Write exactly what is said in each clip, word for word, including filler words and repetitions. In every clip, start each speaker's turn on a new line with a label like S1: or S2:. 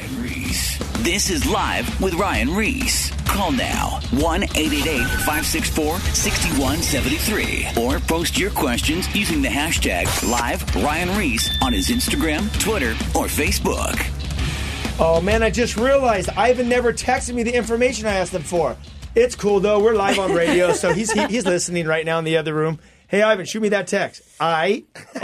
S1: Ryan Reese. This is Live with Ryan Reese. Call now, one eight eight eight, five six four, six one seven three. Or post your questions using the hashtag Live Ryan Reese on his Instagram, Twitter, or Facebook.
S2: Oh, man, I just realized Ivan never texted me the information I asked him for. It's cool, though. We're live on radio, so he's he, he's listening right now in the other room. Hey, Ivan, shoot me that text. I.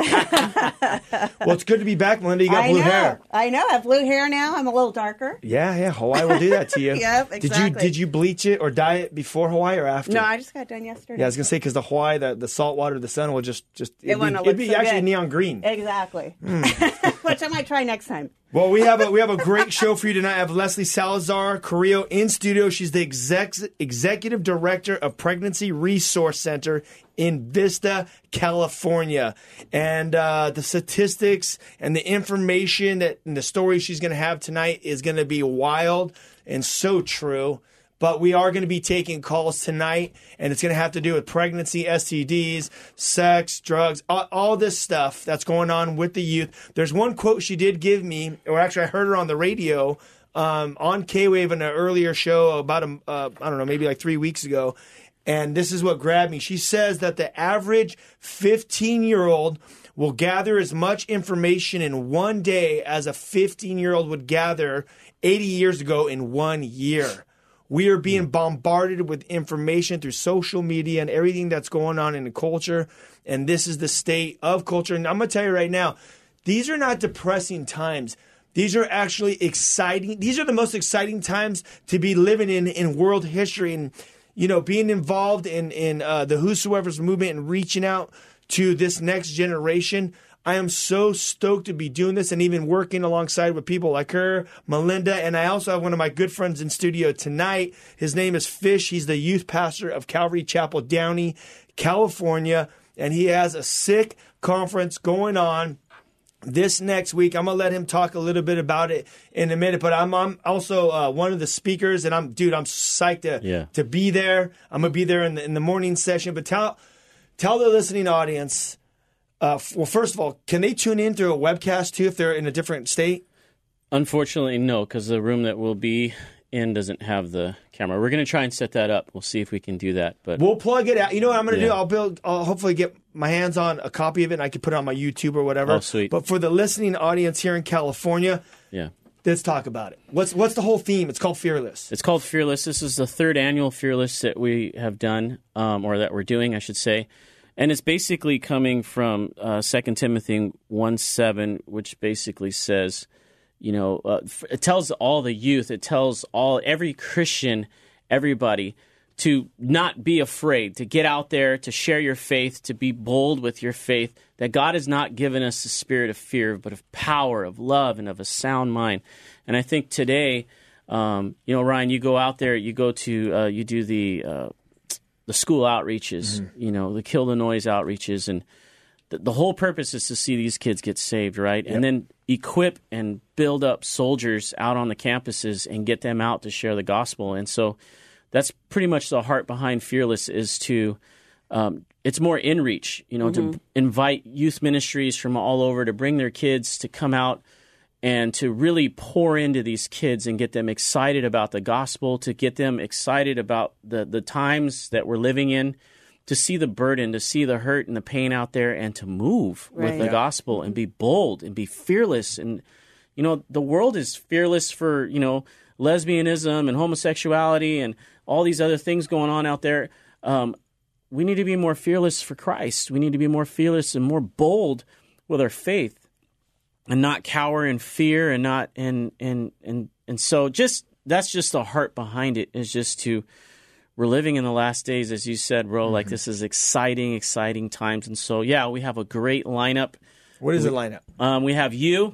S2: Well, it's good to be back, Melinda. You got
S3: I
S2: blue
S3: know.
S2: hair.
S3: I know. I have blue hair now. I'm a little darker.
S2: Yeah, yeah. Hawaii will do that to you.
S3: Yep,
S2: Did you
S3: exactly.
S2: did you bleach it or dye it before Hawaii or after?
S3: No, I just got done yesterday.
S2: Yeah, I was gonna say because the Hawaii, the, the salt water, the sun will just just
S3: It
S2: it'd
S3: wouldn't
S2: be,
S3: look
S2: it'd be
S3: so
S2: actually
S3: good.
S2: neon green.
S3: Exactly.
S2: Mm.
S3: Which I might try next time.
S2: Well, we have a we have a great show for you tonight. I have Leslie Salazar Carrillo in studio. She's the exec, executive director of Pregnancy Resource Center in Vista, California, and uh, the statistics and the information that and the story she's going to have tonight is going to be wild and so true. But we are going to be taking calls tonight, and it's going to have to do with pregnancy, S T Ds, sex, drugs, all, all this stuff that's going on with the youth. There's one quote she did give me, or actually I heard her on the radio um, on K-Wave in an earlier show about, a, uh, I don't know, maybe like three weeks ago. And this is what grabbed me. She says that the average fifteen-year-old will gather as much information in one day as a fifteen-year-old would gather eighty years ago in one year. We are being bombarded with information through social media and everything that's going on in the culture. And this is the state of culture. And I'm going to tell you right now, these are not depressing times. These are actually exciting. These are the most exciting times to be living in in world history. And, you know, being involved in, in uh, the Whosoever's movement and reaching out to this next generation. I am so stoked to be doing this and even working alongside with people like her, Melinda, and I also have one of my good friends in studio tonight. His name is Fish. He's the youth pastor of Calvary Chapel, Downey, California, and he has a sick conference going on this next week. I'm going to let him talk a little bit about it in a minute, but I'm, I'm also uh, one of the speakers, and I'm, dude, I'm psyched to,
S4: yeah.
S2: to be there. I'm going to be there in the, in the morning session, but tell, tell the listening audience. Uh, well, first of all, can they tune in through a webcast too if they're in a different state?
S4: Unfortunately, no, because the room that we'll be in doesn't have the camera. We're going to try and set that up. We'll see if we can do that. But
S2: we'll plug it out. You know what I'm going to
S4: yeah.
S2: do? I'll build. I'll hopefully get my hands on a copy of it, and I can put it on my YouTube or whatever.
S4: Oh, sweet.
S2: But for the listening audience here in California,
S4: yeah,
S2: let's talk about it. What's what's the whole theme? It's called Fearless.
S4: It's called Fearless. This is the third annual Fearless that we have done, um, or that we're doing, I should say. And it's basically coming from uh, Second Timothy one seven, which basically says, you know, uh, it tells all the youth, it tells all every Christian, everybody, to not be afraid, to get out there, to share your faith, to be bold with your faith, that God has not given us a spirit of fear, but of power, of love, and of a sound mind. And I think today, um, you know, Ryan, you go out there, you go to, uh, you do the... Uh, the school outreaches, mm-hmm. you know, the Kill the Noise outreaches, and the, the whole purpose is to see these kids get saved, right? Yep. And then equip and build up soldiers out on the campuses and get them out to share the gospel. And so that's pretty much the heart behind Fearless is to, um, it's more in reach, you know, mm-hmm. to invite youth ministries from all over to bring their kids to come out and to really pour into these kids and get them excited about the gospel, to get them excited about the, the times that we're living in, to see the burden, to see the hurt and the pain out there, and to move right. with the yeah. gospel and be bold and be fearless. And, you know, the world is fearless for, you know, lesbianism and homosexuality and all these other things going on out there. Um, we need to be more fearless for Christ. We need to be more fearless and more bold with our faith. And not cower in fear, and not and and and and so just that's just the heart behind it is just to we're living in the last days, as you said, bro. Mm-hmm. Like this is exciting, exciting times, and so yeah, we have a great lineup.
S2: What is
S4: we,
S2: the lineup?
S4: Um, we have you,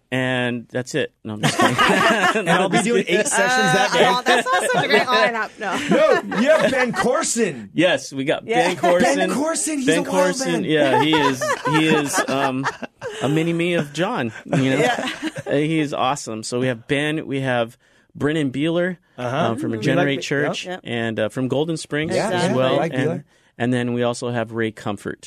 S4: and that's it. No, I'm just kidding.
S2: And I'll be doing eight sessions that day.
S3: Oh, that's also a great lineup. No,
S2: no, you have Ben Corson.
S4: Yes, we got
S3: yeah.
S4: Ben Corson.
S2: Ben Corson, he's
S4: Ben
S2: a wild
S4: Corson,
S2: man.
S4: yeah, he is. He is um, a mini me of John. You know,
S3: yeah.
S4: uh, he is awesome. So we have Ben. We have Brennan Beeler
S2: uh-huh.
S4: um, from Regenerate
S2: like
S4: Church
S3: yep.
S4: and uh, from Golden Springs
S2: yeah,
S4: as
S2: yeah,
S4: well.
S2: I like
S4: and, and then we also have Ray Comfort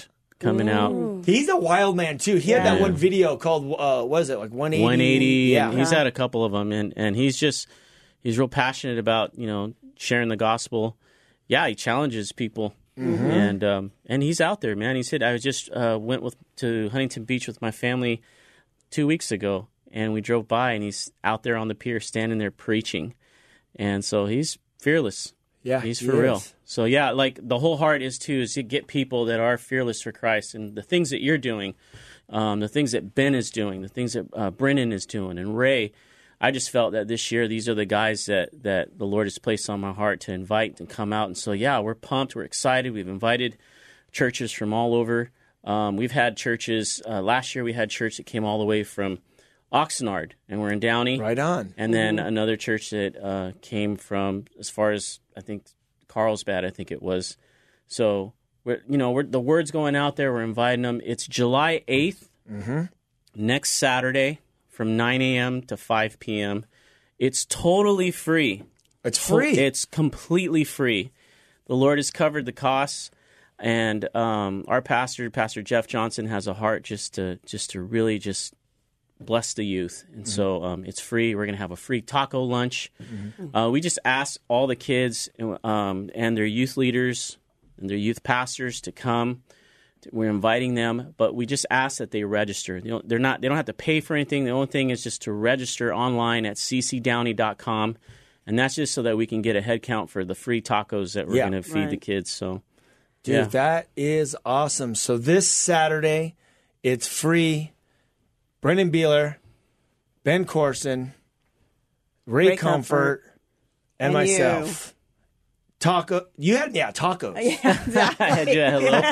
S4: coming out.
S2: He's a wild man too. He had that
S4: Yeah.
S2: one video called uh, what was it like one eighty?
S4: one eighty.
S2: Yeah,
S4: And he's had a couple of them, and, and he's just he's real passionate about you know sharing the gospel. Yeah, he challenges people,
S2: Mm-hmm.
S4: and um, and he's out there, man. He said I was just uh, went with to Huntington Beach with my family two weeks ago, and we drove by, and he's out there on the pier, standing there preaching, and so he's fearless.
S2: yeah,
S4: He's
S2: he
S4: for real.
S2: is.
S4: So yeah, like the whole heart is too is to get people that are fearless for Christ, and the things that you're doing, um, the things that Ben is doing, the things that uh, Brennan is doing, and Ray. I just felt that this year these are the guys that, that the Lord has placed on my heart to invite and come out. And so yeah, we're pumped, we're excited. We've invited churches from all over. Um, we've had churches uh, last year. We had church that came all the way from Oxnard, and we're in Downey.
S2: Right on.
S4: And then another church that uh, came from as far as I think Carlsbad, I think it was. So we're you know we're the word's going out there. We're inviting them. It's July eighth,
S2: Mm-hmm.
S4: next Saturday from nine a.m. to five p.m. It's totally free.
S2: It's free.
S4: It's completely free. The Lord has covered the costs, and um, our pastor, Pastor Jeff Johnson, has a heart just to just to really just bless the youth. And so um, it's free. We're going to have a free taco lunch. Mm-hmm. Uh, we just asked all the kids um, and their youth leaders and their youth pastors to come. We're inviting them, but we just ask that they register. You know, they're not. They don't have to pay for anything. The only thing is just to register online at c c downey dot com, and that's just so that we can get a head count for the free tacos that we're
S2: Yeah.
S4: going to feed
S3: Right.
S4: the kids. So,
S2: Dude,
S4: yeah.
S2: that is awesome. So this Saturday, it's free. Brendan Beeler, Ben Corson, Ray,
S3: Ray
S2: Comfort,
S3: Comfort,
S2: and,
S3: and
S2: myself. Taco. You had yeah tacos.
S4: I had you at hello.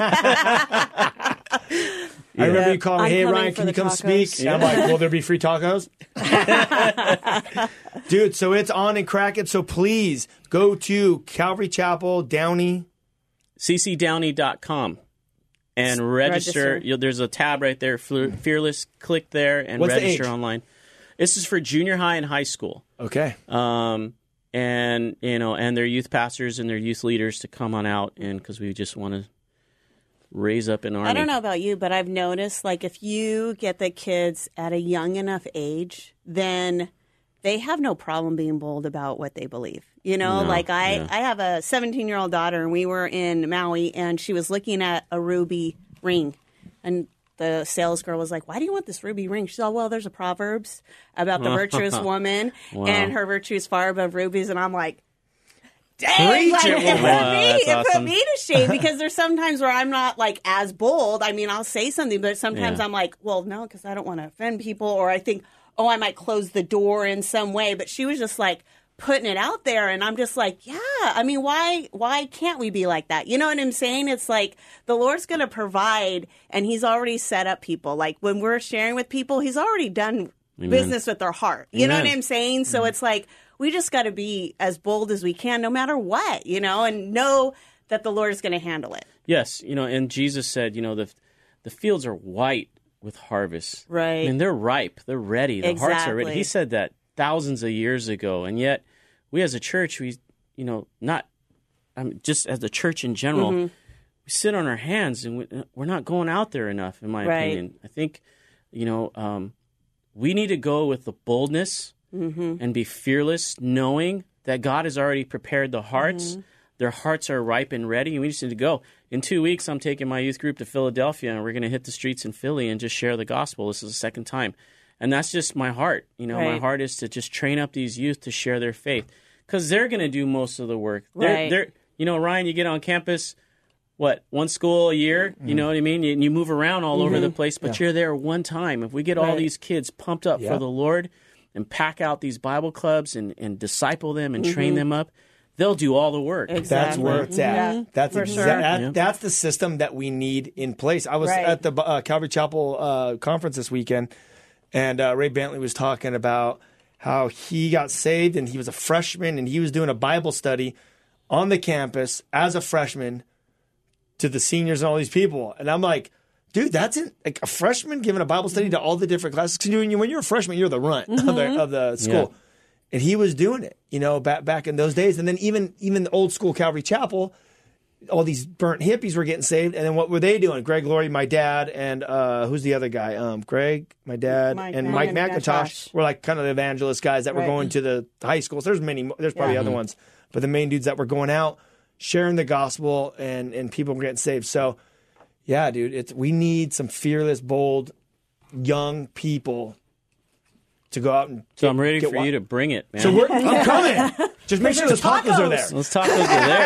S2: I remember you calling me,
S3: I'm
S2: "Hey
S3: coming
S2: Ryan,
S3: for
S2: can you
S3: the
S2: come
S3: tacos."
S2: speak?" And I'm like, "Will there be free tacos?" Dude, so it's on and cracking. So please go to Calvary Chapel, Downey.
S4: c c downey dot com and register.
S3: Register.
S4: You'll, there's a tab right there, Fe- Fearless. Click there and
S2: What's the
S4: register
S2: age?
S4: online. This is for junior high and high school.
S2: Okay.
S4: Um, and you know, and their youth pastors and their youth leaders to come on out, and because we just want to raise up an army.
S3: I don't know about you, but I've noticed, like, if you get the kids at a young enough age, then they have no problem being bold about what they believe. You know,
S4: No,
S3: like I,
S4: yeah.
S3: I have a seventeen-year-old daughter, and we were in Maui, and she was looking at a ruby ring, and the sales girl was like, "Why do you want this ruby ring?" She said, "Oh, well, there's a Proverbs about the virtuous woman,
S4: Wow.
S3: and her virtue is far above rubies." And I'm like, dang,
S2: Preach
S3: like,
S2: it,
S3: it,
S2: woman.
S3: put
S4: Wow,
S3: me,
S4: that's
S3: it put
S4: awesome.
S3: me to shame, because there's sometimes where I'm not like as bold. I mean, I'll say something, but sometimes
S4: Yeah.
S3: I'm like, well, no, because I don't want to offend people, or I think, oh, I might close the door in some way. But she was just like putting it out there, and I'm just like, yeah, I mean, why why can't we be like that? You know what I'm saying? It's like the Lord's going to provide, and He's already set up people. Like when we're sharing with people, He's already done
S4: Amen.
S3: business with their heart. You know
S4: Amen.
S3: what I'm saying? So it's like we just got to be as bold as we can, no matter what, you know, and know that the Lord is going to handle it.
S4: Yes, you know, and Jesus said, you know, the the fields are white with harvest.
S3: Right.
S4: I mean, they're ripe. They're ready. The hearts are ready.
S3: Exactly.
S4: He said that thousands of years ago, and yet we as a church, we, you know, not I mean, just as a church in general,
S3: Mm-hmm.
S4: we sit on our hands, and we, we're not going out there enough, in my
S3: Right.
S4: opinion. I think, you know, um, we need to go with the boldness
S3: Mm-hmm.
S4: and be fearless, knowing that God has already prepared the hearts.
S3: Mm-hmm.
S4: Their hearts are ripe and ready, and we just need to go. In two weeks, I'm taking my youth group to Philadelphia, and we're going to hit the streets in Philly and just share the gospel. This is the second time. And that's just my heart. You know, my
S3: Right.
S4: heart is to just train up these youth to share their faith, because they're going to do most of the work. They're,
S3: Right.
S4: they're, you know, Ryan, you get on campus, what, one school a year? You know what I mean? You, you move around all over the place, but you're there one time. If we get all
S3: Right.
S4: these kids pumped up
S2: Yeah.
S4: for the Lord and pack out these Bible clubs and, and disciple them and
S3: Mm-hmm.
S4: train them up, they'll do all the work.
S2: That's
S3: Exactly.
S2: where it's at.
S3: Mhm.
S2: That's
S3: For
S2: exa-
S3: sure.
S2: that-
S4: Yeah.
S2: that's the system that we need in place. I was
S3: Right.
S2: at the uh, Calvary Chapel uh, conference this weekend, and uh, Ray Bentley was talking about how he got saved, and he was a freshman, and he was doing a Bible study on the campus as a freshman to the seniors and all these people. And I'm like, dude, that's in, like a freshman giving a Bible study to all the different classes. Because when, you, when you're a freshman, you're the runt of the, of the school.
S4: Yeah.
S2: And he was doing it, you know, back back in those days. And then even even the old school Calvary Chapel, all these burnt hippies were getting saved. And then what were they doing? Greg Laurie, my dad, and uh, who's the other guy? Um, Greg, my dad,
S3: Mike
S2: and
S3: and
S2: Mike
S3: McIntosh.
S2: McIntosh were like kind of the evangelist guys that were
S3: Right.
S2: going to the high schools. There's many, mo- there's probably
S3: Yeah.
S2: other ones, but the main dudes that were going out, sharing the gospel, and and people were getting saved. So, yeah, dude, it's we need some fearless, bold, young people to go out and.
S4: So
S2: get-
S4: I'm ready
S2: get
S4: for
S2: wa-
S4: you to bring it, man.
S2: So we're, I'm coming. Just make sure those tacos are there.
S4: Those tacos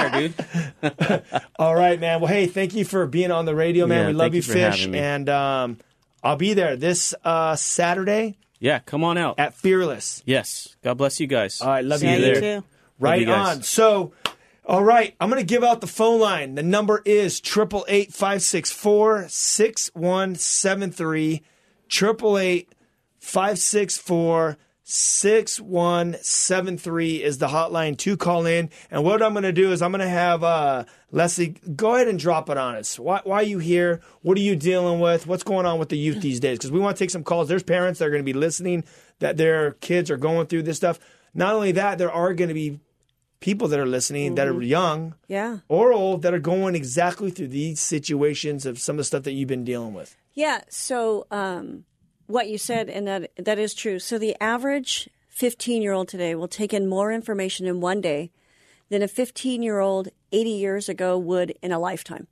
S4: are there, dude.
S2: All right, man. Well, hey, thank you for being on the radio, man.
S4: Yeah,
S2: we love
S4: thank
S2: you,
S4: you for
S2: Fish,
S4: having me.
S2: and um, I'll be there this uh, Saturday
S4: Yeah, come on out.
S2: at Fearless.
S4: Yes. God bless you guys.
S2: All right, love
S4: See
S2: you
S3: Yeah,
S4: you
S3: you
S4: there.
S3: too.
S2: Right
S4: you guys.
S2: on. So, all right, I'm going to give out the phone line. The number is eight eight eight, five six four, six one seven three. eight eight eight, five six four, six one seven three is the hotline to call in. And what I'm going to do is I'm going to have uh, Leslie, go ahead and drop it on us. Why, why are you here? What are you dealing with? What's going on with the youth these days? Because we want to take some calls. There's parents that are going to be listening that their kids are going through this stuff. Not only that, there are going to be people that are listening
S3: Mm-hmm.
S2: that are young
S5: Yeah.
S2: or old that are going exactly through these situations of some of the stuff that you've been dealing with.
S5: Yeah. So um, what you said, and that that is true. So the average fifteen-year-old today will take in more information in one day than a fifteen-year-old eighty years ago would in a lifetime.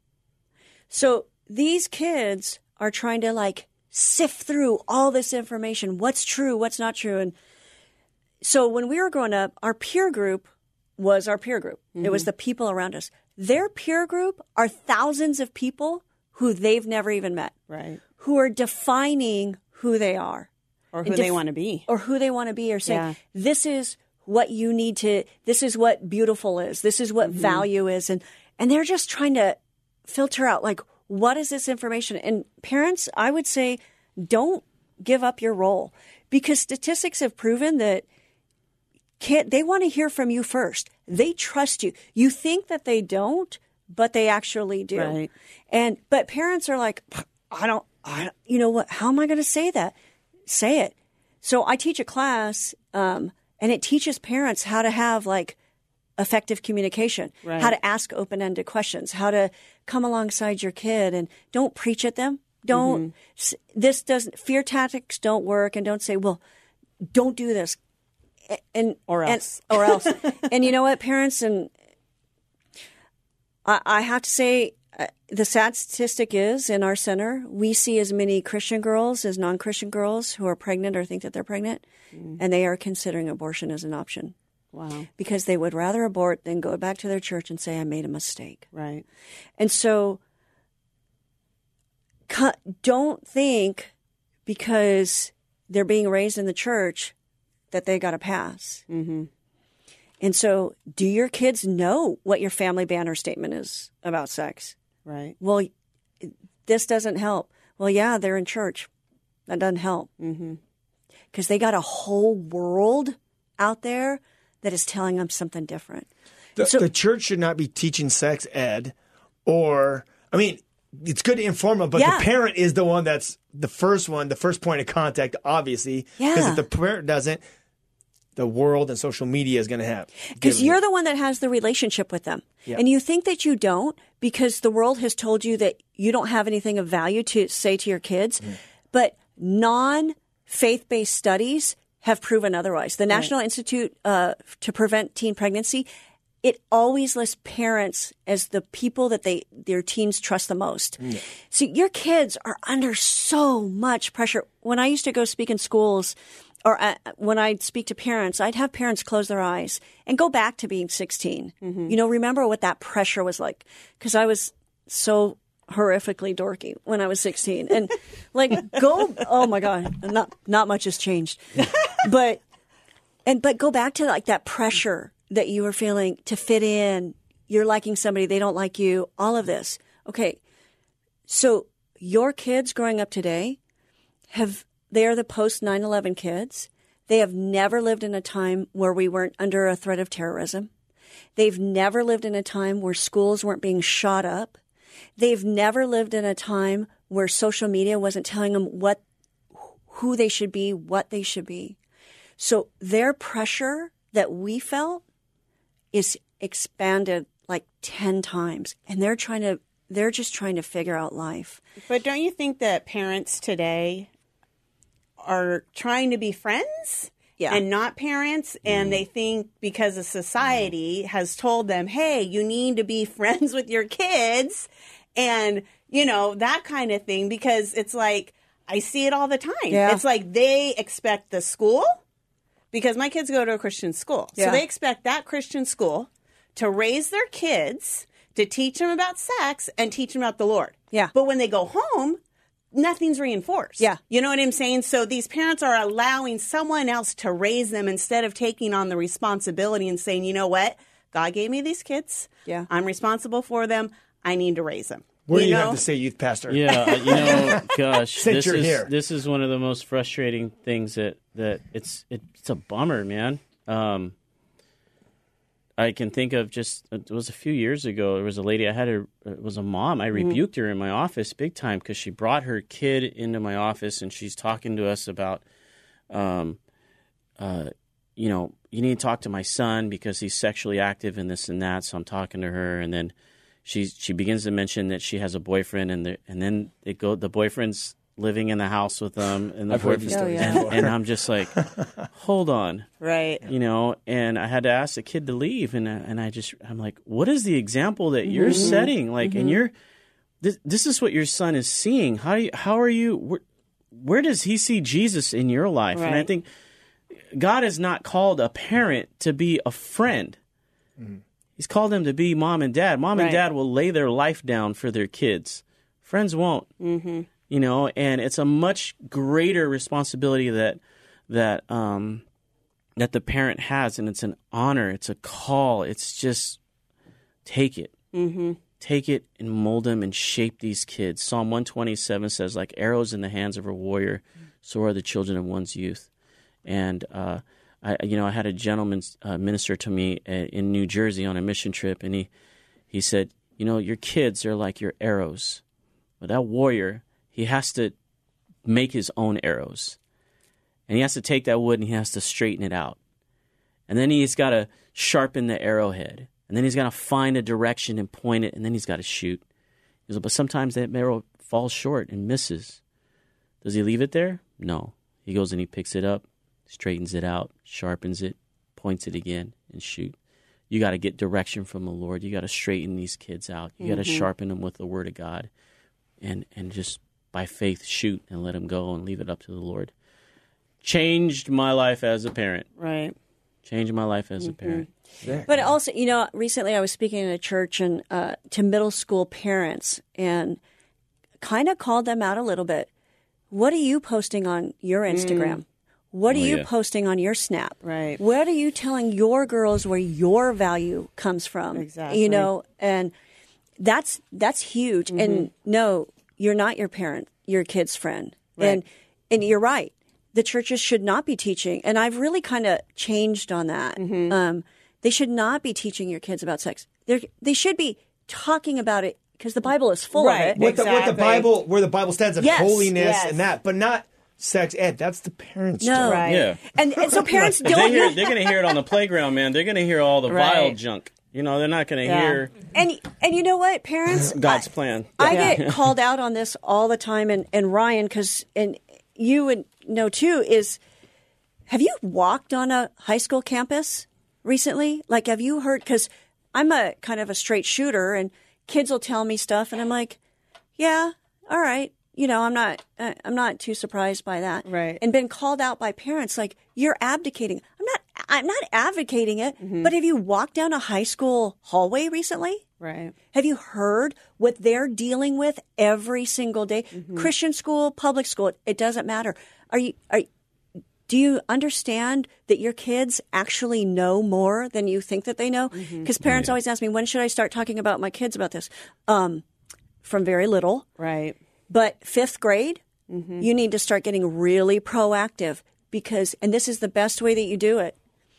S5: So these kids are trying to like sift through all this information. What's true? What's not true? And so when we were growing up, our peer group was our peer group. It was the people around us. Their peer group are thousands of people who they've never even met,
S3: Right.
S5: who are defining who they are
S3: Or who
S5: And
S3: they
S5: def-
S3: want to be.
S5: or who they want to be, or saying,
S3: Yeah.
S5: this is what you need to, this is what beautiful is, this is what value is. And, and they're just trying to filter out, like, what is this information? And parents, I would say, don't give up your role, because statistics have proven that kid, they want to hear from you first. They trust you. You think that they don't, but they actually do.
S3: Right.
S5: And but parents are like, I don't, I don't you know what? How am I going to say that? Say it. So I teach a class, um, and it teaches parents how to have like effective communication,
S3: Right.
S5: how to ask open-ended questions, how to come alongside your kid, and don't preach at them. Don't
S3: Mm-hmm.
S5: s this doesn't fear tactics don't work, and don't say, well, don't do this. And
S3: Or
S5: and-
S3: else.
S5: or else. And you know what, parents, and I, I have to say, uh, the sad statistic is in our center, we see as many Christian girls as non-Christian girls who are pregnant or think that they're pregnant, and they are considering abortion as an option
S3: Wow.
S5: because they would rather abort than go back to their church and say, I made a mistake.
S3: Right.
S5: And so cu- don't think because they're being raised in the church that they got a pass.
S3: Mm-hmm.
S5: And so do your kids know what your family banner statement is about sex?
S3: Right.
S5: Well, this doesn't help. Well, yeah, they're in church. That doesn't help.
S3: Mm-hmm.
S5: Because they got a whole world out there that is telling them something different.
S2: The,
S5: So-
S2: the church should not be teaching sex ed, or, I mean, it's good to inform them, but
S5: Yeah.
S2: the parent is the one that's the first one, the first point of contact, obviously. Because
S5: Yeah.
S2: if the parent doesn't, the world and social media is going to have.
S5: Because
S2: give
S5: you're
S2: them-
S5: the one that has the relationship with them.
S2: Yeah.
S5: And you think that you don't because the world has told you that you don't have anything of value to say to your kids.
S2: Mm.
S5: But non faith based studies have proven otherwise. The National Institute uh, to Prevent Teen Pregnancy, it always lists parents as the people that they their teens trust the most. So your kids are under so much pressure. When I used to go speak in schools, or uh, when I'd speak to parents, I'd have parents close their eyes and go back to being sixteen. You know, remember what that pressure was like. Because I was so horrifically dorky when I was sixteen. And like, go, oh my God, not, not much has changed. But, and, but go back to like that pressure that you were feeling to fit in. You're liking somebody, they don't like you, all of this. Okay. So your kids growing up today have, they are the post nine eleven kids. They have never lived in a time where we weren't under a threat of terrorism. They've never lived in a time where schools weren't being shot up. They've never lived in a time where social media wasn't telling them what, who they should be, what they should be. So their pressure that we felt is expanded like ten times, and they're trying to they're just trying to figure out life.
S3: But don't you think that parents today are trying to be friends?
S5: Yeah.
S3: And not parents, and they think because of society has told them, hey, you need to be friends with your kids, and, you know, that kind of thing, because it's like, I see it all the time.
S5: Yeah.
S3: It's like they expect the school, because my kids go to a Christian school,
S5: Yeah.
S3: so they expect that Christian school to raise their kids, to teach them about sex, and teach them about the Lord.
S5: Yeah.
S3: But when they go home, nothing's reinforced.
S5: Yeah.
S3: You know what I'm saying? So these parents are allowing someone else to raise them instead of taking on the responsibility and saying, you know what? God gave me these kids.
S5: Yeah.
S3: I'm responsible for them. I need to raise them.
S2: What do you
S3: know?
S2: have to say, youth pastor?
S4: Yeah, uh, you know, gosh,
S2: Since
S4: this
S2: you're
S4: is
S2: here.
S4: this is one of the most frustrating things that that it's it's a bummer, man. Um, I can think of just it was a few years ago. There was a lady I had her. It was a mom. I rebuked her in my office big time because she brought her kid into my office and she's talking to us about, um, uh, you know, you need to talk to my son because he's sexually active and this and that. So I'm talking to her, and then she she begins to mention that she has a boyfriend, and the, and then they go the boyfriend's living in the house with them, and the
S2: I've heard
S4: boyfriend,
S2: these stories
S5: yeah.
S2: before.
S4: and, and I'm just like, hold on.
S3: Right.
S4: You know, and I had to ask the kid to leave, and I, and I just I'm like, what is the example that you're
S3: Mm-hmm.
S4: setting? Like, and you're this this is what your son is seeing. How do you, how are you? Where, where does he see Jesus in your life? And I
S3: Right.
S4: think God has not called a parent to be a friend. He's called them to be mom and dad. Mom and
S3: Right.
S4: dad will lay their life down for their kids. Friends won't. Mm-hmm. You know, and it's a much greater responsibility that that um, that the parent has, and it's an honor. It's a call. It's just take it, mm-hmm. take it, and mold them and shape these kids. Psalm one twenty-seven says, "Like arrows in the hands of a warrior, so are the children of one's youth." And uh, I, you know, I had a gentleman uh, minister to me uh, in New Jersey on a mission trip, and he he said, "You know, your kids are like your arrows, but that warrior." He has to make his own arrows. And he has to take that wood and he has to straighten it out. And then he's got to sharpen the arrowhead. And then he's got to find a direction and point it. And then he's got to shoot. He goes, but sometimes that arrow falls short and misses. Does he leave it there? No. He goes and he picks it up, straightens it out, sharpens it, points it again, and shoot. You got to get direction from the Lord. You got to straighten these kids out. You got to
S3: Mm-hmm.
S4: sharpen them with the Word of God. And, and just by faith, shoot and let them go and leave it up to the Lord. Changed my life as a parent.
S3: Right.
S4: Changed my life as a parent.
S5: But also, you know, recently I was speaking in a church and uh, to middle school parents and kind of called them out a little bit. What are you posting on your Instagram? What are
S4: Oh,
S5: you
S4: yeah.
S5: posting on your Snap?
S3: Right.
S5: What are you telling your girls where your value comes from?
S3: Exactly.
S5: You know, and that's that's huge. And no, you're not your parent, your kid's friend.
S3: Right.
S5: And and you're right. The churches should not be teaching, and I've really kind of changed on that. Um, they should not be teaching your kids about sex. They they should be talking about it because the Bible is full
S3: Right.
S5: of it.
S2: What the, what the
S3: Exactly.
S2: Bible, where the Bible stands of
S5: Yes,
S2: holiness
S3: yes.
S2: and that, but not sex ed. That's the parents'
S5: No,
S2: job.
S3: Right.
S4: Yeah.
S5: and, and so parents
S4: If they
S5: don't.
S4: hear, they're going to hear it on the playground, man. They're going to hear all the vile
S3: Right.
S4: junk. You know, they're not going to
S3: Yeah.
S4: hear
S5: and and you know what, parents,
S4: God's plan.
S5: I
S3: Yeah.
S5: get called out on this all the time, and, and Ryan, because and you would know too, is have you walked on a high school campus recently? Like, have you heard? Because I'm a kind of a straight shooter, and kids will tell me stuff, and I'm like, yeah, all right. You know, I'm not, uh, I'm not too surprised by that.
S3: Right.
S5: And been called out by parents like you're abdicating. I'm not, I'm not advocating it. But have you walked down a high school hallway recently?
S3: Right.
S5: Have you heard what they're dealing with every single day? Christian school, public school, it doesn't matter. Are you are do you understand that your kids actually know more than you think that they know? Because parents always ask me, when should I start talking about my kids about this? Um, from very little.
S3: Right.
S5: But fifth grade, you need to start getting really proactive because, and this is the best way that you do it.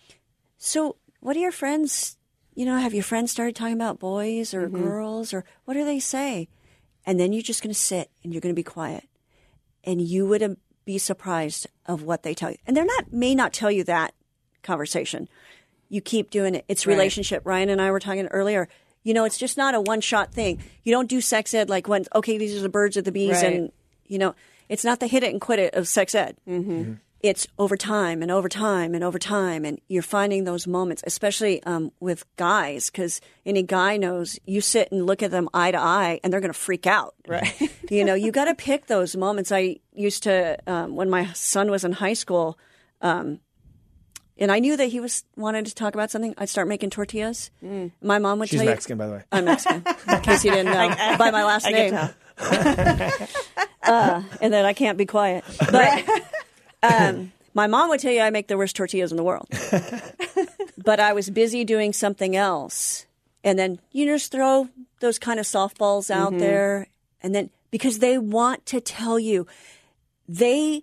S5: So, what do your friends, you know, have your friends started talking about boys or girls or what do they say? And then you're just going to sit and you're going to be quiet. And you would um, be surprised of what they tell you. And they're not, may not tell you that conversation. You keep doing it. It's
S3: Right.
S5: relationship. Ryan and I were talking earlier. You know, it's just not a one-shot thing. You don't do sex ed like when, okay, these are the birds or the bees.
S3: Right.
S5: And, you know, it's not the hit it and quit it of sex ed.
S3: Mm-hmm.
S2: Mm-hmm.
S5: It's over time and over time and over time. And you're finding those moments, especially um, with guys, because any guy knows you sit and look at them eye to eye and they're going to freak out.
S3: Right.
S5: You know, you got to pick those moments. I used to, um, when my son was in high school, um, and I knew that he was wanted to talk about something, I'd start making tortillas. Mm. My mom would
S2: She's
S5: tell
S2: Mexican, by the way.
S5: you. I'm Mexican, in case you didn't know,
S3: I-
S5: by my last
S3: I
S5: name.
S3: can tell.
S5: uh, and then I can't be quiet. But um, my mom would tell you I make the worst tortillas in the world. But I was busy doing something else. And then you just throw those kind of softballs out
S3: Mm-hmm.
S5: there. And then because they want to tell you, they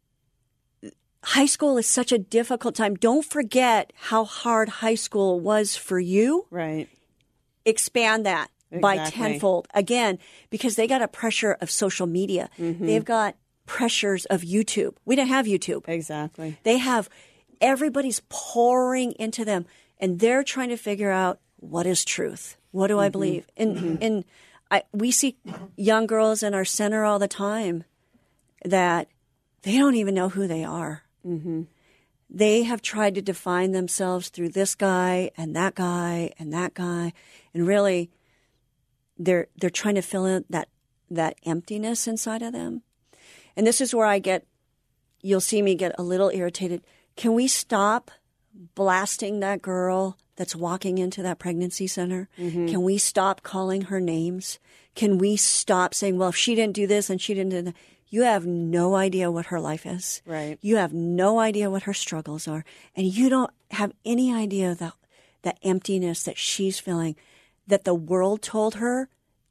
S5: high school is such a difficult time. Don't forget how hard high school was for you.
S3: Right.
S5: Expand that by
S3: Exactly.
S5: tenfold again, because they got a pressure of social media.
S3: Mm-hmm.
S5: They've got pressures of YouTube. We didn't have YouTube.
S3: Exactly.
S5: They have everybody's pouring into them, and they're trying to figure out what is truth. What do I believe? And and I, we see young girls in our center all the time that they don't even know who they are. Mm-hmm. They have tried to define themselves through this guy and that guy and that guy, and really, they're they're trying to fill in that that emptiness inside of them. And this is where I get, you'll see me get a little irritated. Can we stop blasting that girl that's walking into that pregnancy center? Mm-hmm. Can we stop calling her names? Can we stop saying, well, if she didn't do this and she didn't do that? You have no idea what her life is.
S3: Right.
S5: You have no idea what her struggles are. And you don't have any idea the, the emptiness that she's feeling, that the world told her,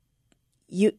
S5: you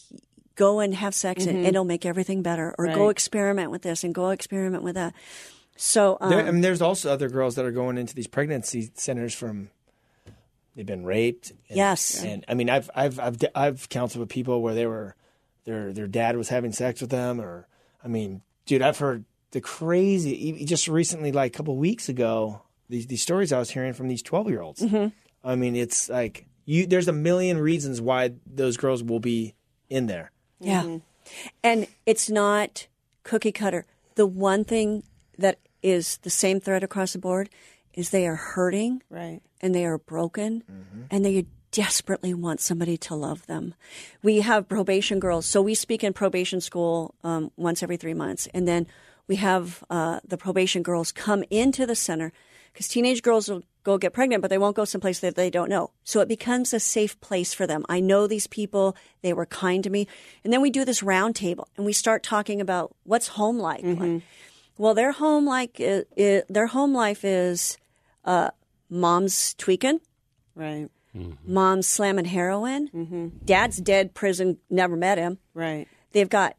S5: go and have sex and it'll make everything better, or go
S3: Right.
S5: experiment with this and go experiment with that. So, um,
S2: There, I mean, there's also other girls that are going into these pregnancy centers from they've been raped. And,
S5: Yes.
S2: and I mean, I've I've I've I've counseled with people where they were their their dad was having sex with them, or I mean, dude, I've heard the crazy. e- Just recently, like a couple weeks ago, these these stories I was hearing from these twelve year olds.
S5: Mm-hmm.
S2: I mean, it's like you. There's a million reasons why those girls will be in there.
S5: yeah. And it's not cookie cutter. The one thing that is the same thread across the board is they are hurting
S3: Right.
S5: and they are broken and they desperately want somebody to love them. We have probation girls. So we speak in probation school um, once every three months. And then we have uh, the probation girls come into the center because teenage girls will go get pregnant, but they won't go someplace that they don't know. So it becomes a safe place for them. I know these people. They were kind to me. And then we do this round table and we start talking about what's home like. Like, well, their home like i i their home life is uh, mom's tweaking,
S3: Right.
S5: mom's slamming heroin, dad's dead, prison, never met him.
S3: Right.
S5: They've got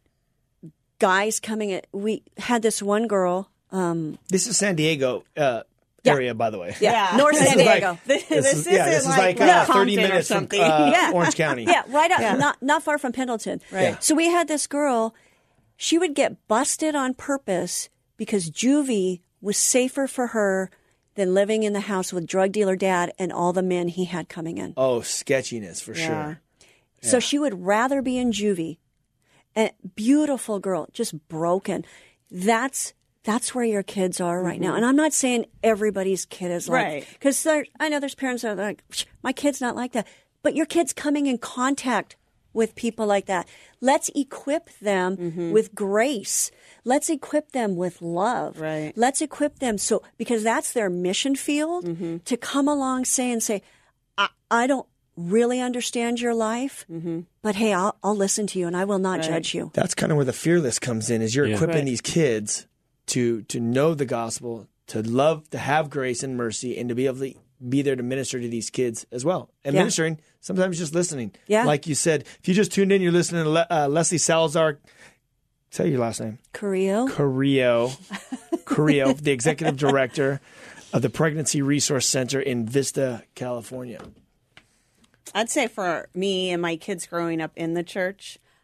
S5: guys coming in. We had this one girl. Um,
S2: This is San Diego uh,
S5: Yeah.
S2: area, by the way.
S5: yeah,
S3: Yeah.
S5: North
S2: This
S5: San
S2: is like-
S5: Diego.
S3: This,
S2: This
S3: this
S2: is,
S3: isn't
S2: yeah, this is
S3: like,
S2: like, uh,
S3: Compton
S2: thirty
S3: or
S2: minutes from
S3: something.
S2: uh,
S5: Yeah.
S2: Orange County.
S5: Yeah, right up,
S3: Yeah.
S5: not not far from Pendleton.
S3: Right.
S5: So we had this girl. She would get busted on purpose because juvie was safer for her than living in the house with drug dealer dad and all the men he had coming in.
S2: Oh, sketchiness for
S3: Yeah.
S2: sure.
S5: So she would rather be in juvie. And beautiful girl, just broken. That's that's where your kids are right now. And I'm not saying everybody's kid is like,
S3: Right.
S5: because I know there's parents that are like, my kid's not like that. But your kid's coming in contact with people like that. Let's equip them
S3: Mm-hmm.
S5: with grace. Let's equip them with love.
S3: Right.
S5: Let's equip them so because that's their mission field
S3: Mm-hmm.
S5: to come along say and say, I, I don't really understand your life, but hey, I'll, I'll listen to you and I will not
S3: Mm-hmm. Right.
S5: judge you.
S2: That's kind of where the fearless comes in. Is you're equipping
S3: Right.
S2: these kids to to know the gospel, to love, to have grace and mercy, and to be able to be there to minister to these kids as well. And
S5: Yeah.
S2: ministering, sometimes just listening.
S5: Yeah.
S2: Like you said, if you just tuned in, you're listening to Le- uh, Leslie Salazar. Tell your last name.
S5: Carrillo.
S2: Carrillo. Carrillo, the executive director of the Pregnancy Resource Center in Vista, California.
S3: I'd say for me and my kids growing up in the church,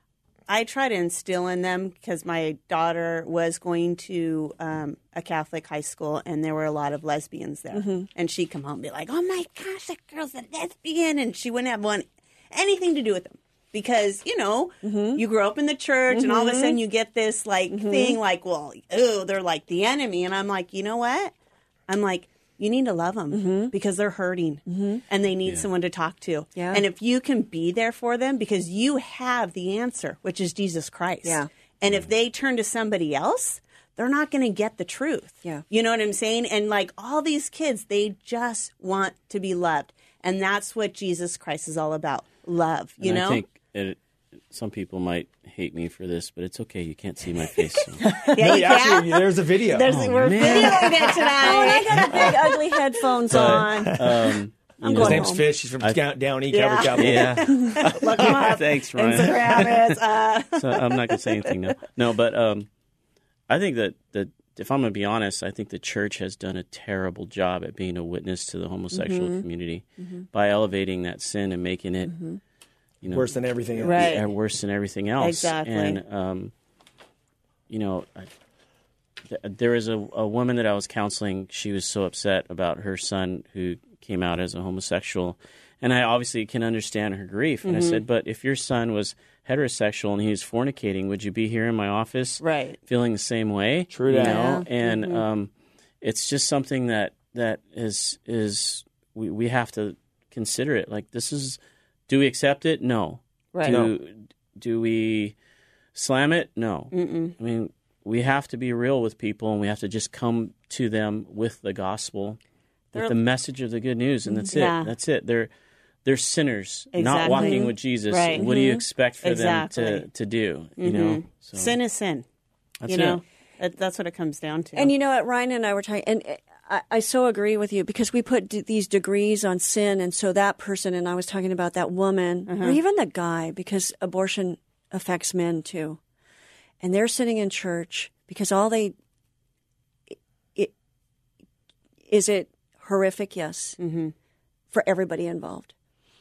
S3: I try to instill in them, because my daughter was going to um, a Catholic high school, and there were a lot of lesbians there. Mm-hmm. And she'd come home and be like, oh, my gosh, that girl's a lesbian. And she wouldn't have one anything to do with them. Because, you know, mm-hmm. you grew up in the church, mm-hmm. and all of a sudden you get this, like, mm-hmm. thing like, well, oh, they're like the enemy. And I'm like, you know what? I'm like, you need to love them mm-hmm. because they're hurting mm-hmm. and they need yeah. someone to talk to. Yeah. And if you can be there for them, because you have the answer, which is Jesus Christ. Yeah. And if they turn to somebody else, they're not going to get the truth. Yeah. You know what I'm saying? And like all these kids, they just want to be loved. And that's what Jesus Christ is all about. Love, you
S4: and
S3: know?
S4: I think it, some people might hate me for this, but it's okay. You can't see my face. So.
S3: yeah,
S2: no,
S3: you
S2: actually,
S3: can.
S2: there's a video.
S3: There's,
S4: oh,
S3: we're
S4: man.
S3: videoing it tonight.
S5: Oh, and I got big, ugly headphones
S4: but,
S5: on.
S4: Um,
S5: I'm
S2: His
S5: going
S2: name's
S5: home.
S2: Fish. He's from
S4: I,
S2: Downey,
S3: yeah.
S2: Calvary Chapel.
S4: Yeah.
S3: Look him up.
S4: Thanks, Ryan.
S3: Instagram is. Uh...
S4: So I'm not going to say anything now. No, but um, I think that, that if I'm going to be honest, I think the church has done a terrible job at being a witness to the homosexual mm-hmm. community mm-hmm. by elevating that sin and making it mm-hmm. you know,
S2: worse than everything else.
S3: Right.
S4: Yeah, worse than everything else.
S3: Exactly.
S4: And, um, you know, I, th- there was a, a woman that I was counseling. She was so upset about her son who came out as a homosexual. And I obviously can understand her grief. And mm-hmm. I said, but if your son was heterosexual and he was fornicating, would you be here in my office
S3: right.
S4: feeling the same way?
S2: True that.
S4: You know?
S3: Yeah.
S4: And
S3: mm-hmm.
S4: um, it's just something that that is, is we, we have to consider it. Like, this is, do we accept it? No.
S3: Right.
S4: Do,
S2: No.
S4: do we slam it? No.
S3: Mm-mm.
S4: I mean, we have to be real with people, and we have to just come to them with the gospel,
S3: They're,
S4: with the message of the good news, and that's
S3: yeah.
S4: it. That's it. They're they're sinners,
S3: Exactly.
S4: not walking with Jesus.
S3: Right.
S4: What do you
S3: Mhm.
S4: expect for
S3: Exactly.
S4: them to, to do? You
S3: mm-hmm.
S4: know, so,
S3: sin is sin.
S4: that's
S3: You know,
S4: it.
S3: that, that's what it comes down to.
S5: And you know what, Ryan and I were talking, and I, I so agree with you, because we put d- these degrees on sin, and so that person, and I was talking about that woman,
S3: uh-huh.
S5: or even the guy, because abortion affects men too, and they're sitting in church because all they, it, it is it horrific? Yes,
S3: mm-hmm.
S5: for everybody involved,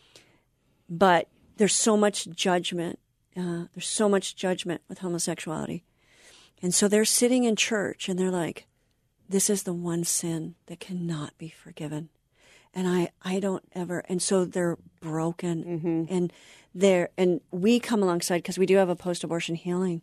S5: but there's so much judgment. Uh, there's so much judgment with homosexuality, and so they're sitting in church, and they're like, this is the one sin that cannot be forgiven. And I, I don't ever, and so they're broken
S3: mm-hmm.
S5: and they're, and we come alongside, because we do have a post-abortion healing,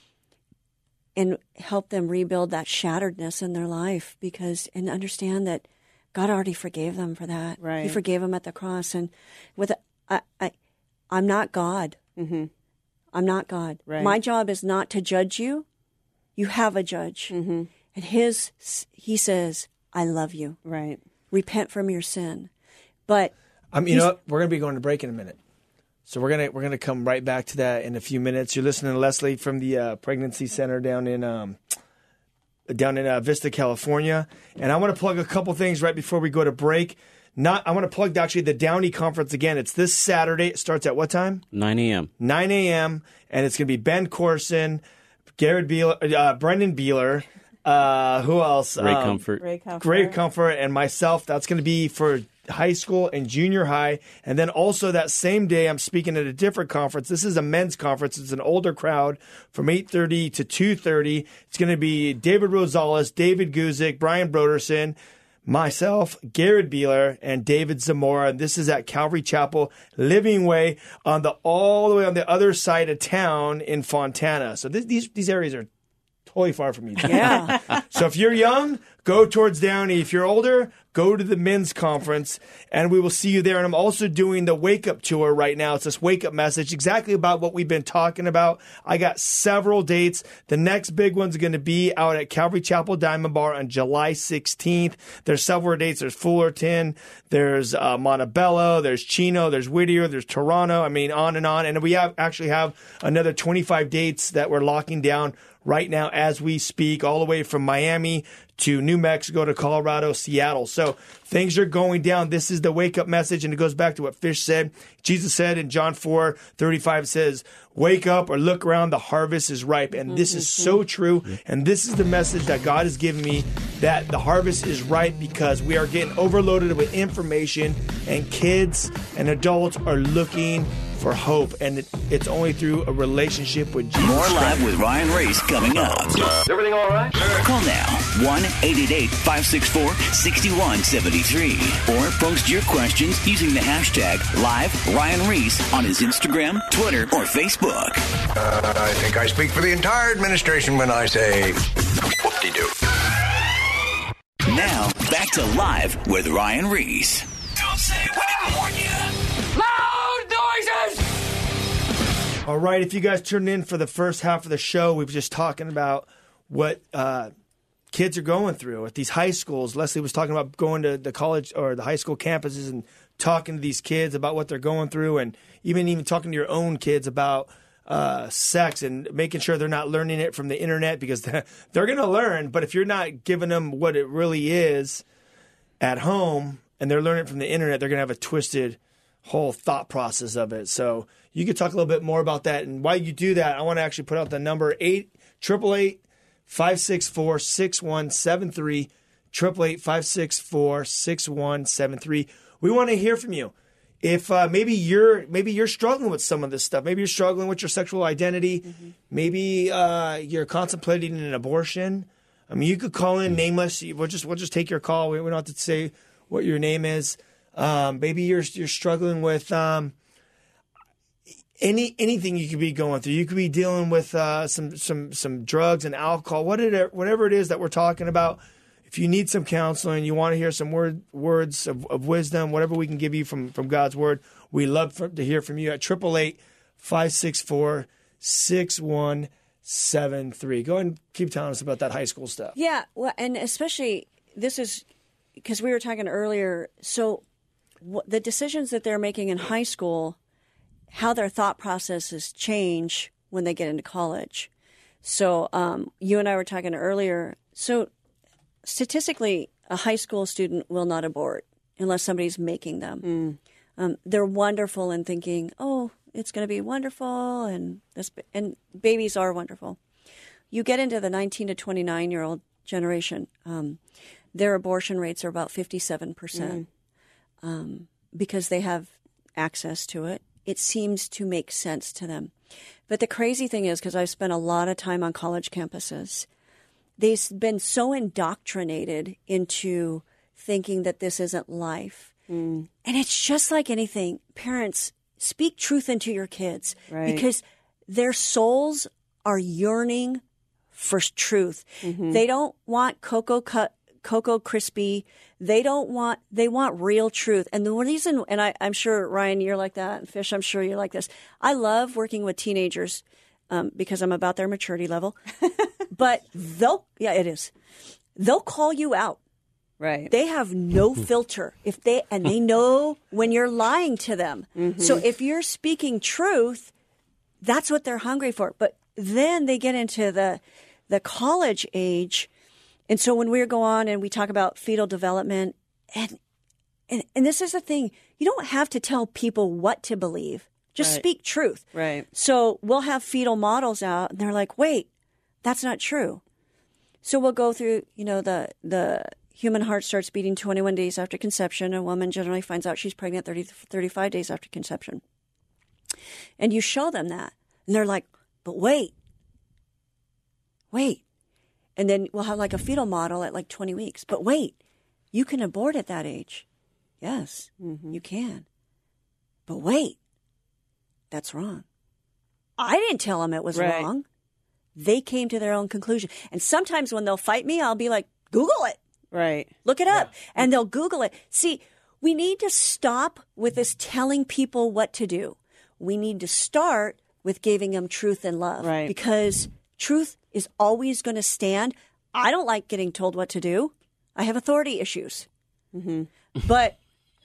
S5: and help them rebuild that shatteredness in their life, because, and understand that God already forgave them for that.
S3: Right.
S5: He forgave them at the cross. And with, I, I, I'm not God.
S3: mm-hmm.
S5: I'm not God.
S3: Right.
S5: My job is not to judge you. You have a judge.
S3: Mm-hmm.
S5: And his, he says, I love you.
S3: Right.
S5: Repent from your sin. But
S2: Um, you know what? We're going to be going to break in a minute. So we're gonna we're gonna come right back to that in a few minutes. You're listening to Leslie from the uh, Pregnancy Center down in um, down in uh, Vista, California, and I want to plug a couple things right before we go to break. Not I want to plug actually the Downey Conference again. It's this Saturday. It starts at what time?
S4: nine a.m.
S2: nine a.m. and it's going to be Ben Corson, Garrett Beeler, uh, Brendan Beeler. Uh, who else?
S4: Ray
S2: Um,
S4: Comfort.
S3: Ray Comfort.
S2: Great Comfort, and myself. That's going to be for high school and junior high. And then also that same day, I'm speaking at a different conference. This is a men's conference. It's an older crowd from eight thirty to two thirty. It's going to be David Rosales, David Guzik, Brian Broderson, myself, Garrett Beeler, and David Zamora. And this is at Calvary Chapel Living Way on the all the way on the other side of town in Fontana. So this, these these areas are totally far from each other.
S5: yeah,
S2: So if you're young, go towards Downey. If you're older, go to the men's conference, and we will see you there. And I'm also doing the Wake Up Tour right now. It's this Wake Up message, exactly about what we've been talking about. I got several dates. The next big one's going to be out at Calvary Chapel Diamond Bar on July sixteenth. There's several dates. There's Fullerton, there's uh, Montebello, there's Chino, there's Whittier, there's Toronto. I mean, on and on. And we have actually have another twenty-five dates that we're locking down right now as we speak, all the way from Miami to New Mexico to Colorado, Seattle. So things are going down. This is the wake up message, and it goes back to what Fish said. Jesus said in John four thirty-five says, wake up or look around, the harvest is ripe. And this is so true. And this is the message that God has given me, that the harvest is ripe because we are getting overloaded with information, and kids and adults are looking for hope, and it, it's only through a relationship with Jesus
S1: More
S2: Christ.
S1: Live with Ryan Reese coming up.
S6: Is everything all right?
S1: Call now one eight eight eight, five six four, six one seven three or post your questions using the hashtag Live Ryan Reese on his Instagram, Twitter, or Facebook.
S6: Uh, I think I speak for the entire administration when I say whoop-de-doo.
S1: Now, back to Live with Ryan Reese. Don't say we didn't warn you.
S7: Loud noises!
S2: All right, if you guys tuned in for the first half of the show, we were just talking about what uh, kids are going through at these high schools. Leslie was talking about going to the college or the high school campuses and talking to these kids about what they're going through, and even even talking to your own kids about uh, sex and making sure they're not learning it from the internet, because they're, they're going to learn. But if you're not giving them what it really is at home and they're learning it from the internet, they're going to have a twisted whole thought process of it. So you could talk a little bit more about that. And while you do that, I want to actually put out the number eight triple eight five six four six one seven three triple eight five six four six one seven three. We want to hear from you. If uh, maybe you're maybe you're struggling with some of this stuff, maybe you're struggling with your sexual identity, mm-hmm. maybe uh, you're contemplating an abortion. I mean, you could call in, name us. We'll just we'll just take your call. We, we don't have to say what your name is. Um, maybe you're you're struggling with um, any anything you could be going through. You could be dealing with uh, some some some drugs and alcohol. What it, whatever it is that we're talking about. If you need some counseling, you want to hear some word, words of, of wisdom, whatever we can give you from, from God's word, we love for, to hear from you at eight eight eight, five six four, six one seven three. Go ahead and keep telling us about that high school stuff.
S5: Yeah, well, and especially this is because we were talking earlier. So w- the decisions that they're making in high school, how their thought processes change when they get into college. So um, you and I were talking earlier. So statistically, a high school student will not abort unless somebody's making them. Mm. Um, they're wonderful in thinking, oh, it's going to be wonderful, and this, and babies are wonderful. You get into the nineteen to twenty-nine year old generation, um, their abortion rates are about fifty-seven percent mm. um, because they have access to it. It seems to make sense to them. But the crazy thing is, because I've spent a lot of time on college campuses, they've been so indoctrinated into thinking that this isn't life. Mm. And it's just like anything. Parents, speak truth into your kids, right, because their souls are yearning for truth. Mm-hmm. They don't want Cocoa cut, Cocoa Crispy. They don't want, they want real truth. And the reason, and I, I'm sure, Ryan, you're like that, and Fish, I'm sure you're like this. I love working with teenagers um, because I'm about their maturity level. But they'll, yeah, it is. They'll call you out.
S3: Right.
S5: They have no filter if they, and they know when you're lying to them. Mm-hmm. So if you're speaking truth, that's what they're hungry for. But then they get into the, the college age. And so when we go on and we talk about fetal development, and, and, and this is the thing, you don't have to tell people what to believe. Just
S3: right.
S5: speak truth.
S3: Right.
S5: So we'll have fetal models out and they're like, wait, that's not true. So we'll go through, you know, the the human heart starts beating twenty-one days after conception. A woman generally finds out she's pregnant thirty, thirty-five days after conception. And you show them that. And they're like, but wait, wait. And then we'll have like a fetal model at like twenty weeks. But wait, you can abort at that age. Yes, mm-hmm. you can. But wait, that's wrong. I didn't tell them it was
S3: right.
S5: wrong. They came to their own conclusion. And sometimes when they'll fight me, I'll be like, Google it.
S3: Right.
S5: Look it up. Yeah. And they'll Google it. See, we need to stop with this telling people what to do. We need to start with giving them truth and love.
S3: Right.
S5: Because truth is always going to stand. I don't like getting told what to do. I have authority issues. Mm-hmm. But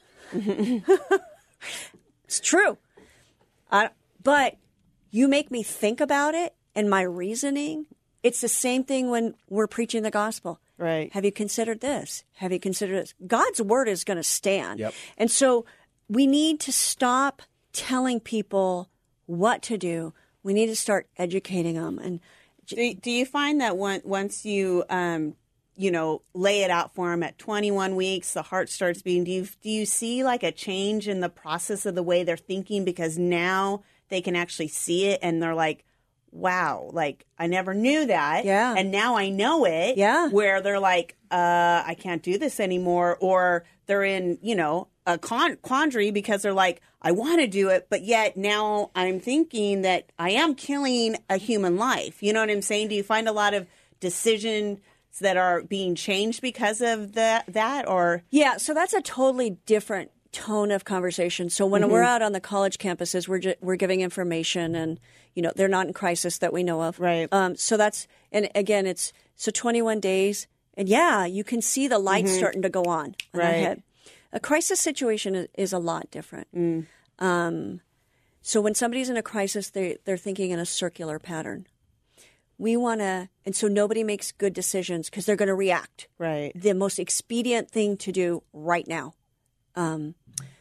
S5: it's true. I, but you make me think about it. And my reasoning, it's the same thing when we're preaching the gospel.
S3: Right.
S5: Have you considered this? Have you considered this? God's word is going to stand.
S2: Yep.
S5: And so we need to stop telling people what to do. We need to start educating them. And
S3: do, do you find that when, once you um, you know, lay it out for them at twenty-one weeks, the heart starts beating. Do you, do you see like a change in the process of the way they're thinking? Because now they can actually see it and they're like, wow, like I never knew that.
S5: Yeah.
S3: And now I know it.
S5: Yeah.
S3: Where they're like, uh, I can't do this anymore. Or they're in, you know, a con- quandary because they're like, I want to do it, but yet now I'm thinking that I am killing a human life. You know what I'm saying? Do you find a lot of decisions that are being changed because of that, that or?
S5: Yeah, so that's a totally different tone of conversation. So when
S3: Mm-hmm.
S5: we're out on the college campuses, we're ju- we're giving information, and you know they're not in crisis that we know of.
S3: Right.
S5: Um, so that's and again, it's so twenty-one days, and yeah, you can see the light starting to go on. on
S3: Mm-hmm. Right.
S5: their head. A crisis situation is, is a lot different.
S3: Mm.
S5: Um, so when somebody's in a crisis, they they're thinking in a circular pattern. We want to, and so nobody makes good decisions because they're going to react.
S3: Right.
S5: The most expedient thing to do right now. Um,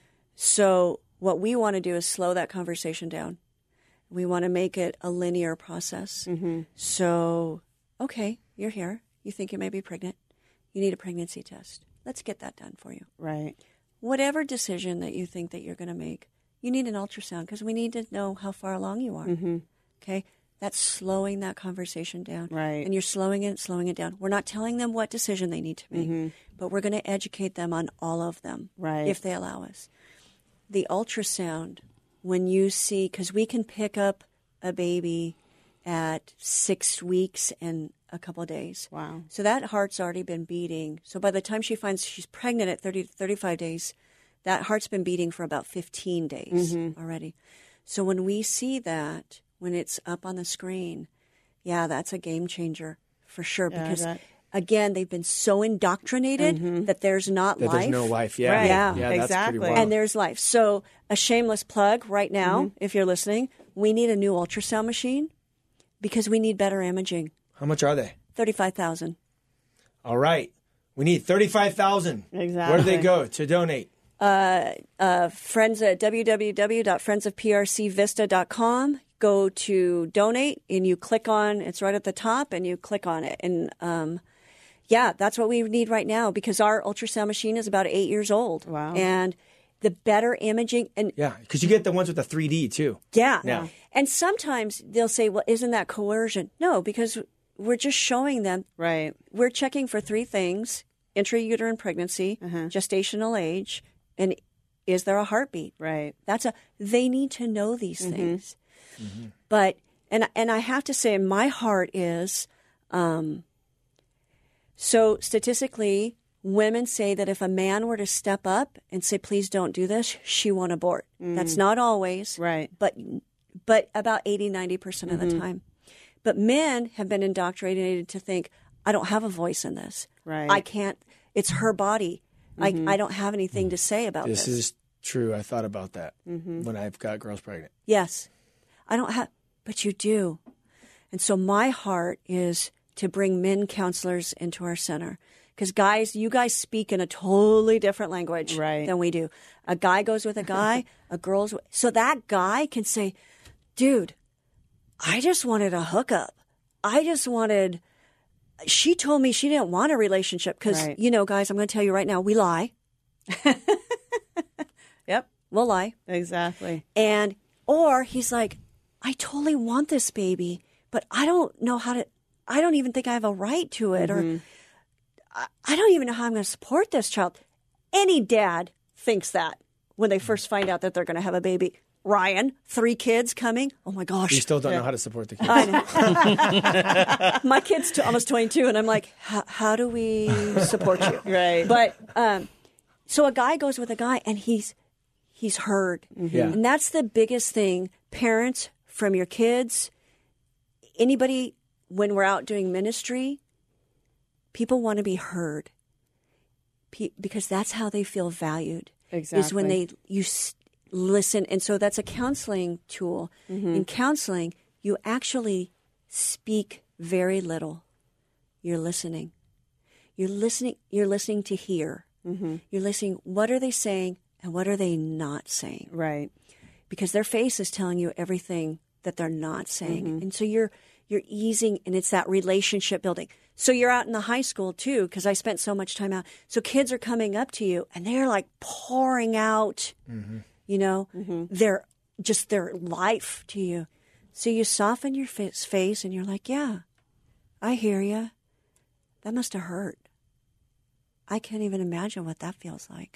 S5: so what we want to do is slow that conversation down. We want to make it a linear process.
S3: Mm-hmm.
S5: So, okay, you're here. You think you may be pregnant. You need a pregnancy test. Let's get that done for you.
S3: Right.
S5: Whatever decision that you think that you're going to make, you need an ultrasound because we need to know how far along you are.
S3: Mm-hmm.
S5: Okay? That's slowing that conversation down.
S3: Right.
S5: And you're slowing it, slowing it down. We're not telling them what decision they need to make,
S3: Mm-hmm.
S5: but we're going to educate them on all of them,
S3: Right.
S5: if they allow us. The ultrasound, when you see, because we can pick up a baby at six weeks and a couple of days.
S3: Wow.
S5: So that heart's already been beating. So by the time she finds she's pregnant at thirty to thirty-five days, that heart's been beating for about fifteen days
S3: Mm-hmm.
S5: already. So when we see that, when it's up on the screen, yeah, that's a game changer for sure.
S3: Yeah,
S5: Because
S3: that-
S5: again, they've been so indoctrinated that there's not
S2: That
S5: life.
S2: there's no life. Yeah.
S3: Right.
S5: Yeah.
S2: Yeah, that's
S3: Exactly.
S2: pretty wild.
S5: And there's life. So a shameless plug right now,
S3: Mm-hmm.
S5: if you're listening, we need a new ultrasound machine because we need better imaging.
S2: How much are they?
S5: thirty-five thousand.
S2: All right. We need thirty-five thousand.
S3: Exactly.
S2: Where do they go to donate?
S5: Uh, friends at w w w dot friends of p r c vista dot com. Go to donate and you click on, it's right at the top and you click on it. And um, yeah, that's what we need right now because our ultrasound machine is about eight years old.
S3: Wow.
S5: And the better imaging and
S2: Yeah, because you get the ones with the three D too.
S5: yeah.
S2: Yeah.
S5: And sometimes they'll say, well, isn't that coercion? No, because we're just showing them
S3: Right.
S5: we're checking for three things: intrauterine pregnancy, gestational age, and is there a heartbeat?
S3: Right.
S5: That's a they need to know these things. But and and I have to say, my heart is um, so statistically, women say that if a man were to step up and say, "Please don't do this," she won't abort. That's not always,
S3: Right.
S5: But but about eighty, ninety percent of the time. But men have been indoctrinated to think, I don't have a voice in this.
S3: Right.
S5: I can't. It's her body. I, I don't have anything to say about
S2: This
S5: this.
S2: is true. I thought about that when I've got girls pregnant.
S5: Yes. I don't have, but you do. And so my heart is to bring men counselors into our center. Because guys, you guys speak in a totally different language
S3: Right.
S5: than we do. A guy goes with a guy, a girl's with, so that guy can say, dude, I just wanted a hookup. I just wanted, she told me she didn't want a relationship. Because,
S3: Right.
S5: you know, guys, I'm going to tell you right now, we lie.
S3: Yep.
S5: We'll lie.
S3: Exactly.
S5: And, or he's like, I totally want this baby, but I don't know how to, I don't even think I have a right to it. Or I, I don't even know how I'm going to support this child. Any dad thinks that when they first find out that they're going to have a baby. Ryan, three kids coming. Oh my gosh.
S2: You still don't know how to support the kids.
S5: I know. My kid's t- almost twenty-two, and I'm like, how do we support you?
S3: Right.
S5: But um, so a guy goes with a guy, and he's he's heard,
S2: Yeah.
S5: and that's the biggest thing. Parents, from your kids, anybody, when we're out doing ministry, people want to be heard, Pe- because that's how they feel valued. Is when
S3: Exactly.
S5: they you. S- listen, and so that's a counseling tool. In counseling, you actually speak very little. You're listening. You're listening. You're listening to hear. You're listening. What are they saying, and what are they not saying?
S3: Right.
S5: Because their face is telling you everything that they're not saying, and so you're you're easing, and it's that relationship building. So you're out in the high school too, because I spent so much time out. So kids are coming up to you and they're like pouring out, mm-hmm. you know, mm-hmm. their just their life to you. So you soften your face and you're like, yeah, I hear you. That must have hurt. I can't even imagine what that feels like.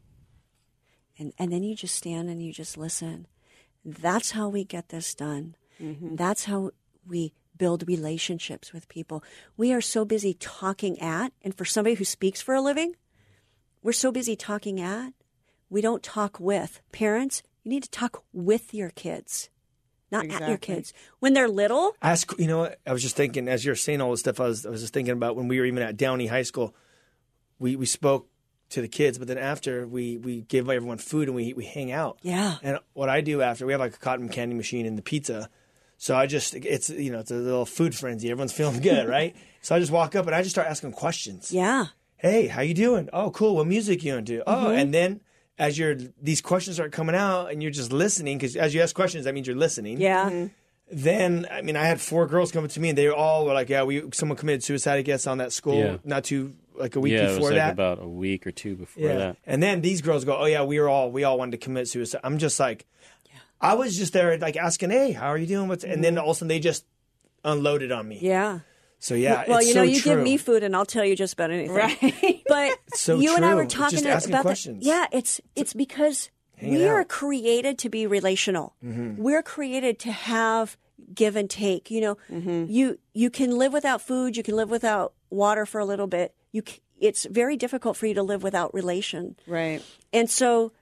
S5: And and then you just stand and you just listen. That's how we get this done. Mm-hmm. That's how we build relationships with people. We are so busy talking at, and for somebody who speaks for a living, we're so busy talking at, we don't talk with. Parents, you need to talk with your kids, not exactly. at your kids. When they're little.
S2: Ask, you know what? I was just thinking, as you're saying all this stuff, I was, I was just thinking about when we were even at Downey High School, we, we spoke to the kids, but then after we, we give everyone food and we, we hang out.
S5: Yeah.
S2: And what I do after, we have like a cotton candy machine in the pizza. So I just, it's, you know, it's a little food frenzy. Everyone's feeling good, right? So I just walk up and I just start asking questions.
S5: Yeah.
S2: Hey, how you doing? Oh, cool. What music you into? Oh, mm-hmm. And then as you're, these questions start coming out and you're just listening, because as you ask questions, that means you're listening.
S5: Yeah. Mm-hmm.
S2: Then, I mean, I had four girls coming to me and they all were like, yeah, we someone committed suicide, I guess, on that school,
S4: yeah.
S2: not too, like a week
S4: yeah,
S2: before
S4: it was like
S2: that.
S4: about a week or two before
S2: yeah.
S4: that.
S2: And then these girls go, oh yeah, we were all, we all wanted to commit suicide. I'm just like, I was just there like asking, hey, how are you doing? What's, and then all of a sudden they just unloaded on me.
S5: Yeah.
S2: So yeah,
S5: well,
S2: it's
S5: you know,
S2: so
S5: you
S2: true.
S5: give me food and I'll tell you just about anything.
S3: Right.
S5: But
S2: so
S5: you
S2: true.
S5: and I were talking
S2: just asking
S5: about
S2: questions.
S5: That. Yeah, it's it's because
S2: Hanging
S5: we are
S2: out.
S5: created to be relational. Mm-hmm. We're created to have give and take. You know, mm-hmm. you you can live without food. You can live without water for a little bit. You c- it's very difficult for you to live without relation.
S3: Right.
S5: And so.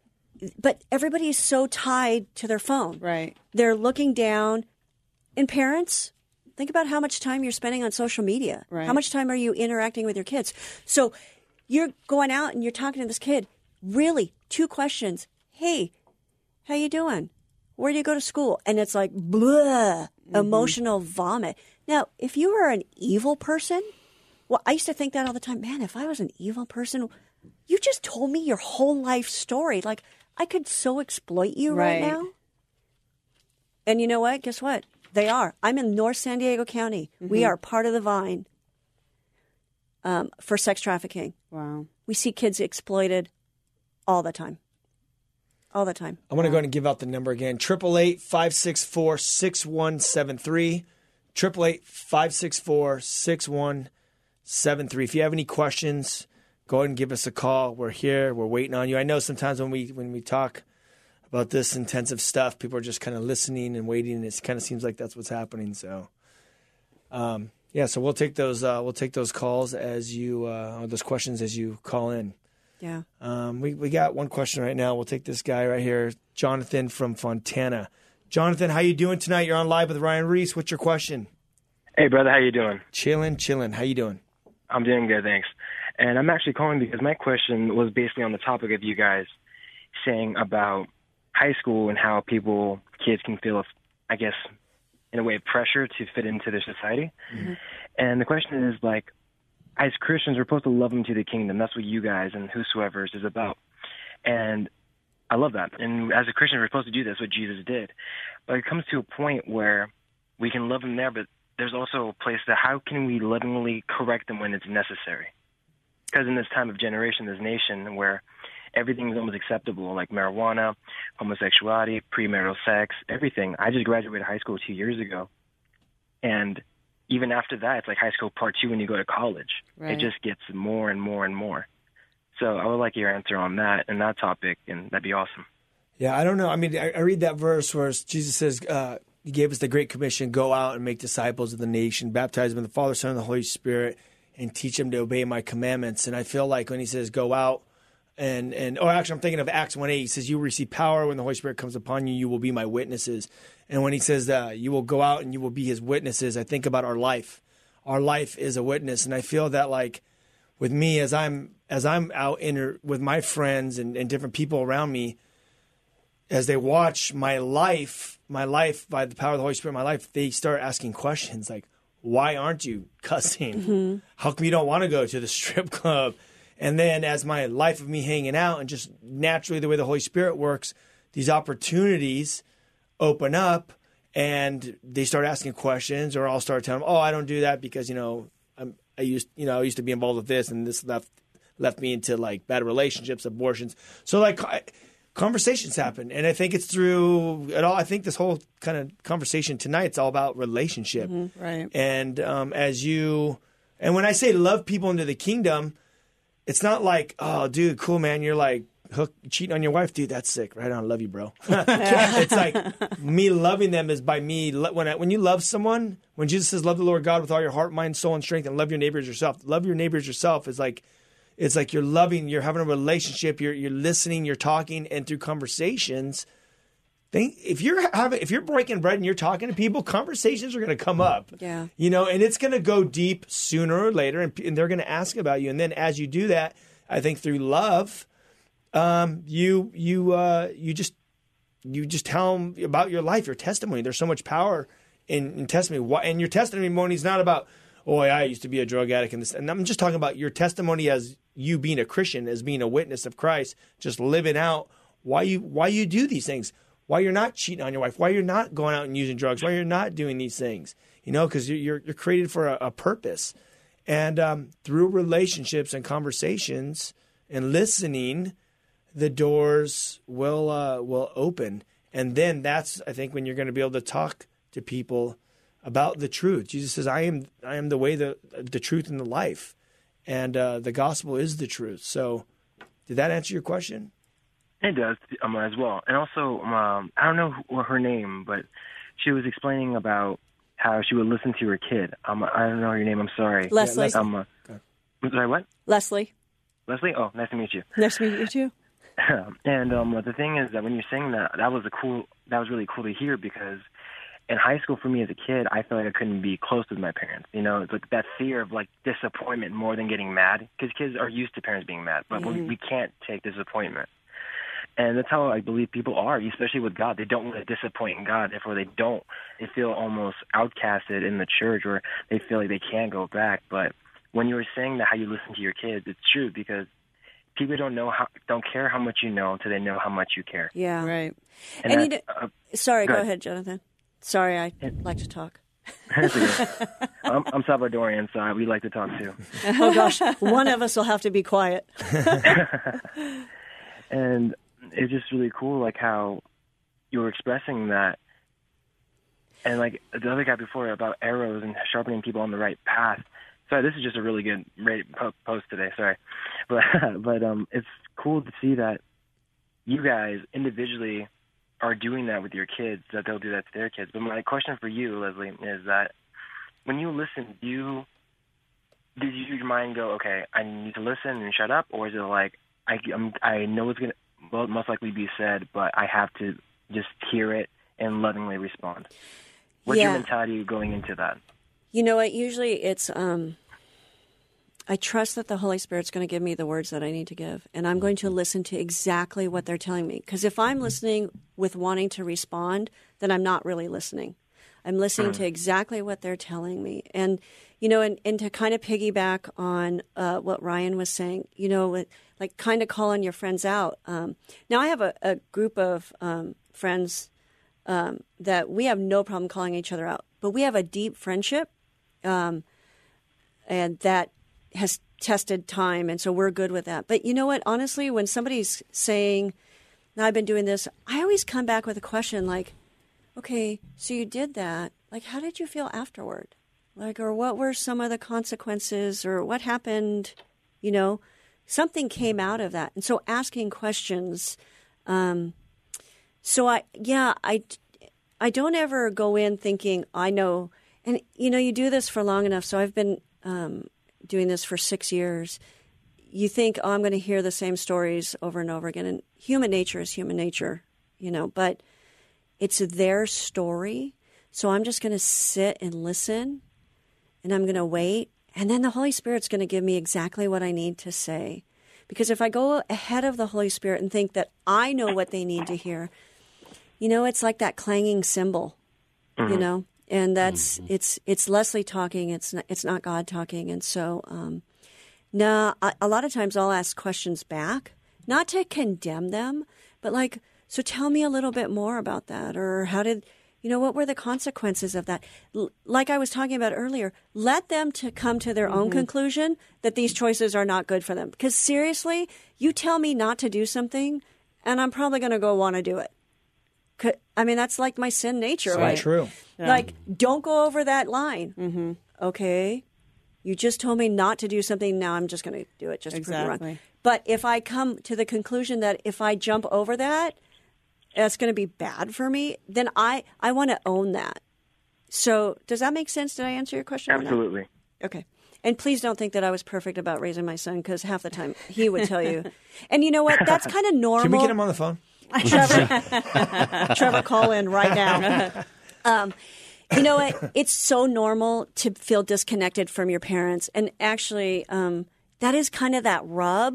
S5: But everybody is so tied to their phone.
S3: Right.
S5: They're looking down. And parents, think about how much time you're spending on social media.
S3: Right.
S5: How much time are you interacting with your kids? So you're going out and you're talking to this kid. Really, two questions. Hey, how you doing? Where do you go to school? And it's like, blah, mm-hmm. emotional vomit. Now, if you were an evil person, well, I used to think that all the time. Man, if I was an evil person, you just told me your whole life story. Like, I could so exploit you right. right now. And you know what? Guess what? They are. I'm in North San Diego County. Mm-hmm. We are part of the Vine um, for sex trafficking.
S3: Wow.
S5: We see kids exploited all the time. All the time.
S2: I want to go ahead and give out the number again. eight eight eight, five six four, six one seven three. eight eight eight, five six four, six one seven three. If you have any questions, go ahead and give us a call. We're here. We're waiting on you. I know sometimes when we when we talk about this intensive stuff, people are just kind of listening and waiting, and it kind of seems like that's what's happening. So, um, yeah. So we'll take those. Uh, we'll take those calls as you uh, or those questions as you call in.
S5: Yeah.
S2: Um, we we got one question right now. We'll take this guy right here, Jonathan from Fontana. Jonathan, how you doing tonight? You're on live with Ryan Reese. What's your question?
S7: Hey, brother. How you doing?
S2: Chilling, chilling. How you doing?
S7: I'm doing good, thanks. And I'm actually calling because my question was basically on the topic of you guys saying about high school and how people, kids can feel, I guess, in a way, pressure to fit into their society. Mm-hmm. And the question is, like, as Christians, we're supposed to love them to the kingdom. That's what you guys and whosoever is about. And I love that. And as a Christian, we're supposed to do this, what Jesus did. But it comes to a point where we can love them there, but there's also a place that how can we lovingly correct them when it's necessary? Because in this time of generation, this nation where everything is almost acceptable, like marijuana, homosexuality, premarital sex, everything. I just graduated high school two years ago. And even after that, it's like high school part two when you go to college. Right. It just gets more and more and more. So I would like your answer on that and that topic, and that'd be awesome.
S2: Yeah, I don't know. I mean, I, I read that verse where Jesus says, uh, he gave us the Great Commission, go out and make disciples of the nation, baptize them in the Father, Son, and the Holy Spirit, and teach them to obey my commandments. And I feel like when he says go out and, and or actually I'm thinking of Acts one eight, he says you will receive power when the Holy Spirit comes upon you, you will be my witnesses. And when he says uh, you will go out and you will be his witnesses, I think about our life. Our life is a witness. And I feel that like with me, as I'm as I'm out inter- with my friends and, and different people around me, as they watch my life, my life by the power of the Holy Spirit, my life, they start asking questions like, why aren't you cussing? Mm-hmm. How come you don't want to go to the strip club? And then as my life of me hanging out and just naturally the way the Holy Spirit works, these opportunities open up and they start asking questions, or I'll start telling them, oh, I don't do that because, you know, I'm, I used, you know, I used to be involved with this, and this left left me into like bad relationships, abortions. So like I, conversations happen, and I think it's through it all. I think this whole kind of conversation tonight, it's all about relationship,
S3: Mm-hmm, right?
S2: And um, as you, and when I say love people into the kingdom, it's not like, oh, dude, cool, man, you're like hook cheating on your wife, dude. That's sick. Right on, love you, bro. It's like me loving them is by me when I, when you love someone. When Jesus says, "Love the Lord God with all your heart, mind, soul, and strength, and love your neighbors yourself." Love your neighbors yourself is like. It's like you're loving, you're having a relationship, you're you're listening, you're talking, and through conversations, think if you're having if you're breaking bread and you're talking to people, conversations are going to come up.
S5: Yeah.
S2: You know, and it's going to go deep sooner or later, and, and they're going to ask about you. And then as you do that, I think through love, um, you you uh, you just you just tell them about your life, your testimony. There's so much power in, in testimony, and your testimony is not about, oh, I used to be a drug addict, and this. And I'm just talking about your testimony as you being a Christian, as being a witness of Christ, just living out why you why you do these things, why you're not cheating on your wife, why you're not going out and using drugs, why you're not doing these things, you know, because you're, you're you're created for a, a purpose, and um, through relationships and conversations and listening, the doors will uh, will open, and then that's I think when you're going to be able to talk to people about the truth. Jesus says, "I am I am the way, the the truth, and the life." And uh, the gospel is the truth. So did that answer your question?
S7: It does um, as well. And also, um, I don't know who, her name, but she was explaining about how she would listen to her kid. Um, I don't know your name. I'm sorry.
S5: Leslie.
S2: Yeah,
S7: Um, uh, I'm sorry, what?
S5: Leslie.
S7: Leslie? Oh, nice to meet you.
S5: Nice to meet you too.
S7: And um, the thing is that when you're saying that, that was a cool. That was really cool to hear because in high school, for me as a kid, I felt like I couldn't be close with my parents. You know, it's like that fear of like disappointment more than getting mad, because kids are used to parents being mad, but mm-hmm. we, we can't take disappointment. And that's how I believe people are, especially with God. They don't want to disappoint God. Therefore, they don't. They feel almost outcasted in the church, or they feel like they can't go back. But when you were saying that how you listen to your kids, it's true, because people don't know how, don't care how much you know until they know how much you care.
S5: Yeah,
S3: right.
S5: And, and you know, uh, sorry, go, go ahead. ahead, Jonathan. Sorry, I like to talk.
S7: I'm, I'm Salvadorian, so we like to talk too.
S5: Oh gosh, one of us will have to be quiet.
S7: And it's just really cool, like how you were expressing that, and like the other guy before about arrows and sharpening people on the right path. Sorry, this is just a really good post today. Sorry, but but um, it's cool to see that you guys individually are doing that with your kids, that they'll do that to their kids. But my question for you, Leslie, is that when you listen, do you, did your mind go, okay, I need to listen and shut up? Or is it like, I, I'm, I know it's going to well, most likely be said, but I have to just hear it and lovingly respond? What's
S5: yeah.
S7: your mentality going into that?
S5: You know what? Usually it's, um, I trust that the Holy Spirit's going to give me the words that I need to give, and I'm going to listen to exactly what they're telling me. Because if I'm listening with wanting to respond, then I'm not really listening. I'm listening mm. to exactly what they're telling me. And, you know, and, and to kind of piggyback on uh, what Ryan was saying, you know, like kind of calling your friends out. Um, now, I have a, a group of um, friends um, that we have no problem calling each other out, but we have a deep friendship, um, and that has tested time, and so we're good with that. But you know what? Honestly, when somebody's saying, now I've been doing this, I always come back with a question like, okay, so you did that. Like, how did you feel afterward? Like, or what were some of the consequences, or what happened? You know, something came out of that. And so asking questions. Um, so I, yeah, I, I don't ever go in thinking I know, and you know, you do this for long enough. So I've been, um, doing this for six years, you think, oh, I'm going to hear the same stories over and over again. And human nature is human nature, you know, but it's their story. So I'm just going to sit and listen, and I'm going to wait. And then the Holy Spirit's going to give me exactly what I need to say. Because if I go ahead of the Holy Spirit and think that I know what they need to hear, you know, it's like that clanging cymbal, mm-hmm. you know. And that's mm-hmm. it's it's Leslie talking. It's not, it's not God talking. And so, um, no, I, a lot of times I'll ask questions back, not to condemn them, but like, so tell me a little bit more about that, or how did, you know, what were the consequences of that? L- like I was talking about earlier, let them to come to their mm-hmm. own conclusion that these choices are not good for them. Because seriously, you tell me not to do something, and I'm probably going to go want to do it. I mean, that's like my sin nature.
S2: So
S5: right?
S2: true.
S5: Yeah. Like, don't go over that line.
S3: Mm-hmm.
S5: Okay. You just told me not to do something. Now I'm just going to do it just
S3: exactly.
S5: to prove you wrong. But if I come to the conclusion that if I jump over that, it's going to be bad for me, then I, I want to own that. So does that make sense? Did I answer your question?
S7: Absolutely.
S5: Okay. And please don't think that I was perfect about raising my son, because half the time he would tell you. And you know what? That's kind of normal.
S2: Can we get him on the phone?
S5: Trevor, Trevor, call in right now. Um, you know what? It's so normal to feel disconnected from your parents. And actually, um, that is kind of that rub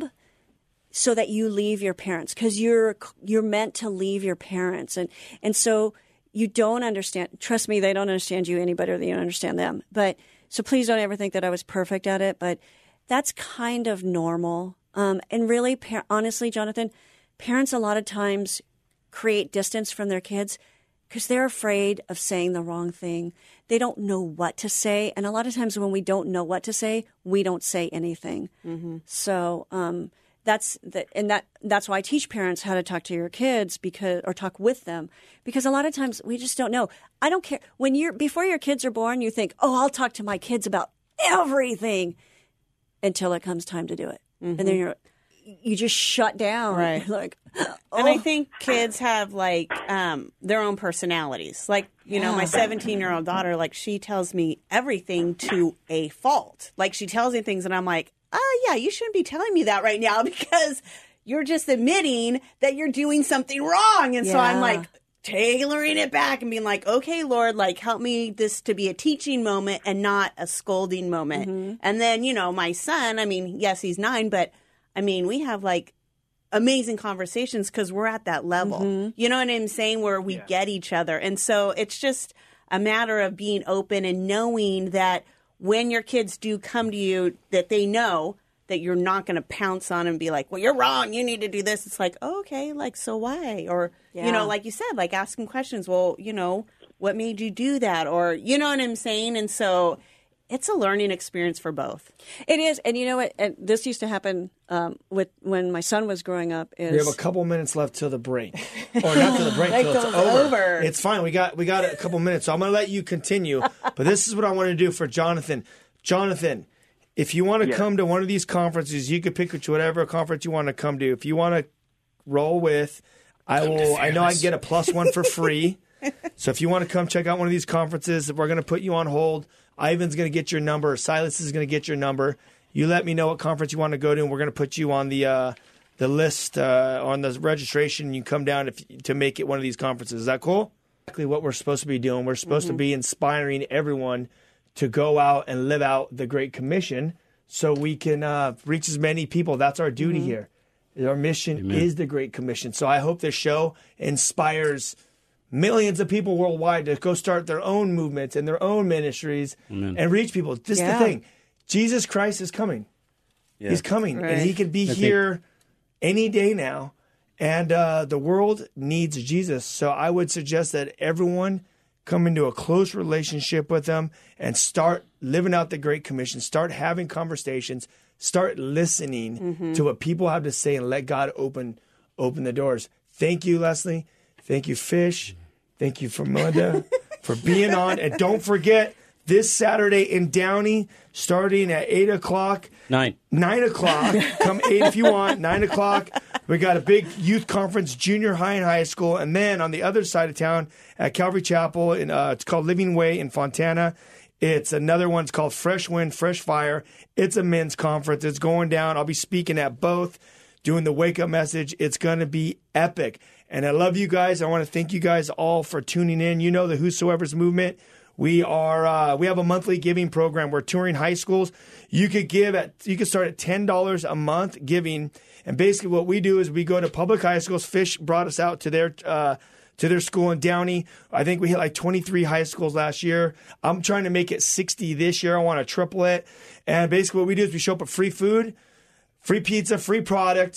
S5: so that you leave your parents, because you're you're meant to leave your parents. And, and so you don't understand. Trust me, they don't understand you any better than you understand them. But so please don't ever think that I was perfect at it. But that's kind of normal. Um, and really, par- honestly, Jonathan, parents a lot of times create distance from their kids because they're afraid of saying the wrong thing. They don't know what to say. And a lot of times when we don't know what to say, we don't say anything. Mm-hmm. So um, that's the, and that that's why I teach parents how to talk to your kids because or talk with them, because a lot of times we just don't know. I don't care. When you're before your kids are born, you think, oh, I'll talk to my kids about everything until it comes time to do it. Mm-hmm. And then you're you just shut down.
S3: Right.
S5: Like, oh.
S3: And I think kids have like um, their own personalities. Like, you know, my seventeen-year-old daughter, like she tells me everything to a fault. Like she tells me things and I'm like, oh, yeah, you shouldn't be telling me that right now because you're just admitting that you're doing something wrong. And
S5: yeah.
S3: so I'm like tailoring it back and being like, okay, Lord, like help me this to be a teaching moment and not a scolding moment. Mm-hmm. And then, you know, my son, I mean, yes, he's nine, but I mean, we have like amazing conversations because we're at that level. Mm-hmm. You know what I'm saying? Where we yeah. get each other. And so it's just a matter of being open and knowing that when your kids do come to you, that they know that you're not going to pounce on and be like, well, you're wrong. You need to do this. It's like, oh, okay, like, so why? Or, yeah. you know, like you said, like asking questions. Well, you know, what made you do that? Or, you know what I'm saying? And so it's a learning experience for both.
S5: It is. And you know what? And this used to happen um, with when my son was growing up. Is
S2: we have a couple minutes left till the break. Or not till the break, till it's over. over. It's fine. We got we got a couple minutes. So I'm going to let you continue. But this is what I want to do for Jonathan. Jonathan, if you want to yeah. come to one of these conferences, you could pick which whatever conference you want to come to. If you want to roll with, I will. I know I can get a plus one for free. So if you want to come check out one of these conferences, we're going to put you on hold. Ivan's going to get your number. Silas is going to get your number. You let me know what conference you want to go to, and we're going to put you on the uh, the list, uh, on the registration. You come down if, to make it one of these conferences. Is that cool? Exactly what we're supposed to be doing. We're supposed mm-hmm. to be inspiring everyone to go out and live out the Great Commission so we can uh, reach as many people. That's our duty mm-hmm. here. Our mission Amen. Is the Great Commission. So I hope this show inspires millions of people worldwide to go start their own movements and their own ministries Amen. And reach people. This yeah. is the thing. Jesus Christ is coming. Yeah. He's coming. Right. And he could be I here think... any day now. And uh, the world needs Jesus. So I would suggest that everyone come into a close relationship with him and start living out the Great Commission. Start having conversations. Start listening mm-hmm. to what people have to say and let God open open the doors. Thank you, Leslie. Thank you, Fish. Thank you, for Melinda, for being on. And don't forget, this Saturday in Downey, starting at eight o'clock.
S4: Nine.
S2: nine o'clock. Come eight if you want. nine o'clock. We got a big youth conference, junior high and high school. And then on the other side of town at Calvary Chapel, in, uh, it's called Living Way in Fontana. It's another one. It's called Fresh Wind, Fresh Fire. It's a men's conference. It's going down. I'll be speaking at both, doing the wake-up message. It's going to be epic. And I love you guys. I want to thank you guys all for tuning in. You know the Whosoever's movement. We are uh, we have a monthly giving program. We're touring high schools. You could give at you could start at ten dollars a month giving. And basically what we do is we go to public high schools. Fish brought us out to their uh, to their school in Downey. I think we hit like twenty-three high schools last year. I'm trying to make it sixty this year. I want to triple it. And basically what we do is we show up with free food, free pizza, free product,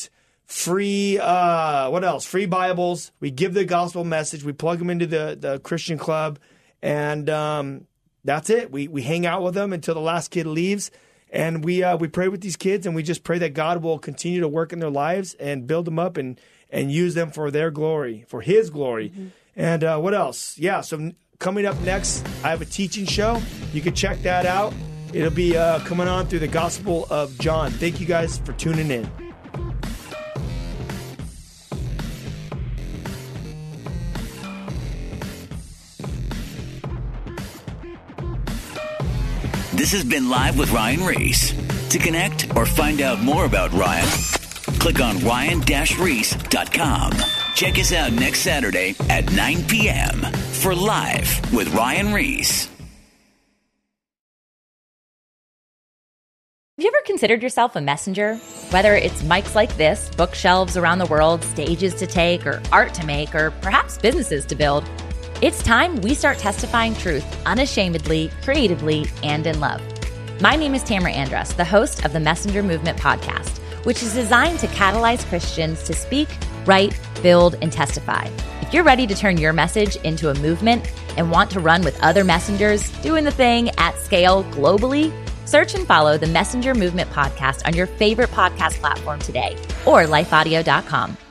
S2: free, uh, what else? Free Bibles. We give the gospel message. We plug them into the, the Christian club. And um, that's it. We we hang out with them until the last kid leaves. And we uh, we pray with these kids, and we just pray that God will continue to work in their lives and build them up and, and use them for their glory, for his glory. Mm-hmm. And uh, what else? Yeah, so coming up next, I have a teaching show. You can check that out. It'll be uh, coming on through the Gospel of John. Thank you guys for tuning in.
S1: This has been Live with Ryan Reese. To connect or find out more about Ryan, click on ryan dash reese dot com. Check us out next Saturday at nine p.m. for Live with Ryan Reese.
S8: Have you ever considered yourself a messenger? Whether it's mics like this, bookshelves around the world, stages to take, or art to make, or perhaps businesses to build, it's time we start testifying truth unashamedly, creatively, and in love. My name is Tamara Andrus, the host of the Messenger Movement podcast, which is designed to catalyze Christians to speak, write, build, and testify. If you're ready to turn your message into a movement and want to run with other messengers doing the thing at scale globally, search and follow the Messenger Movement podcast on your favorite podcast platform today or life audio dot com.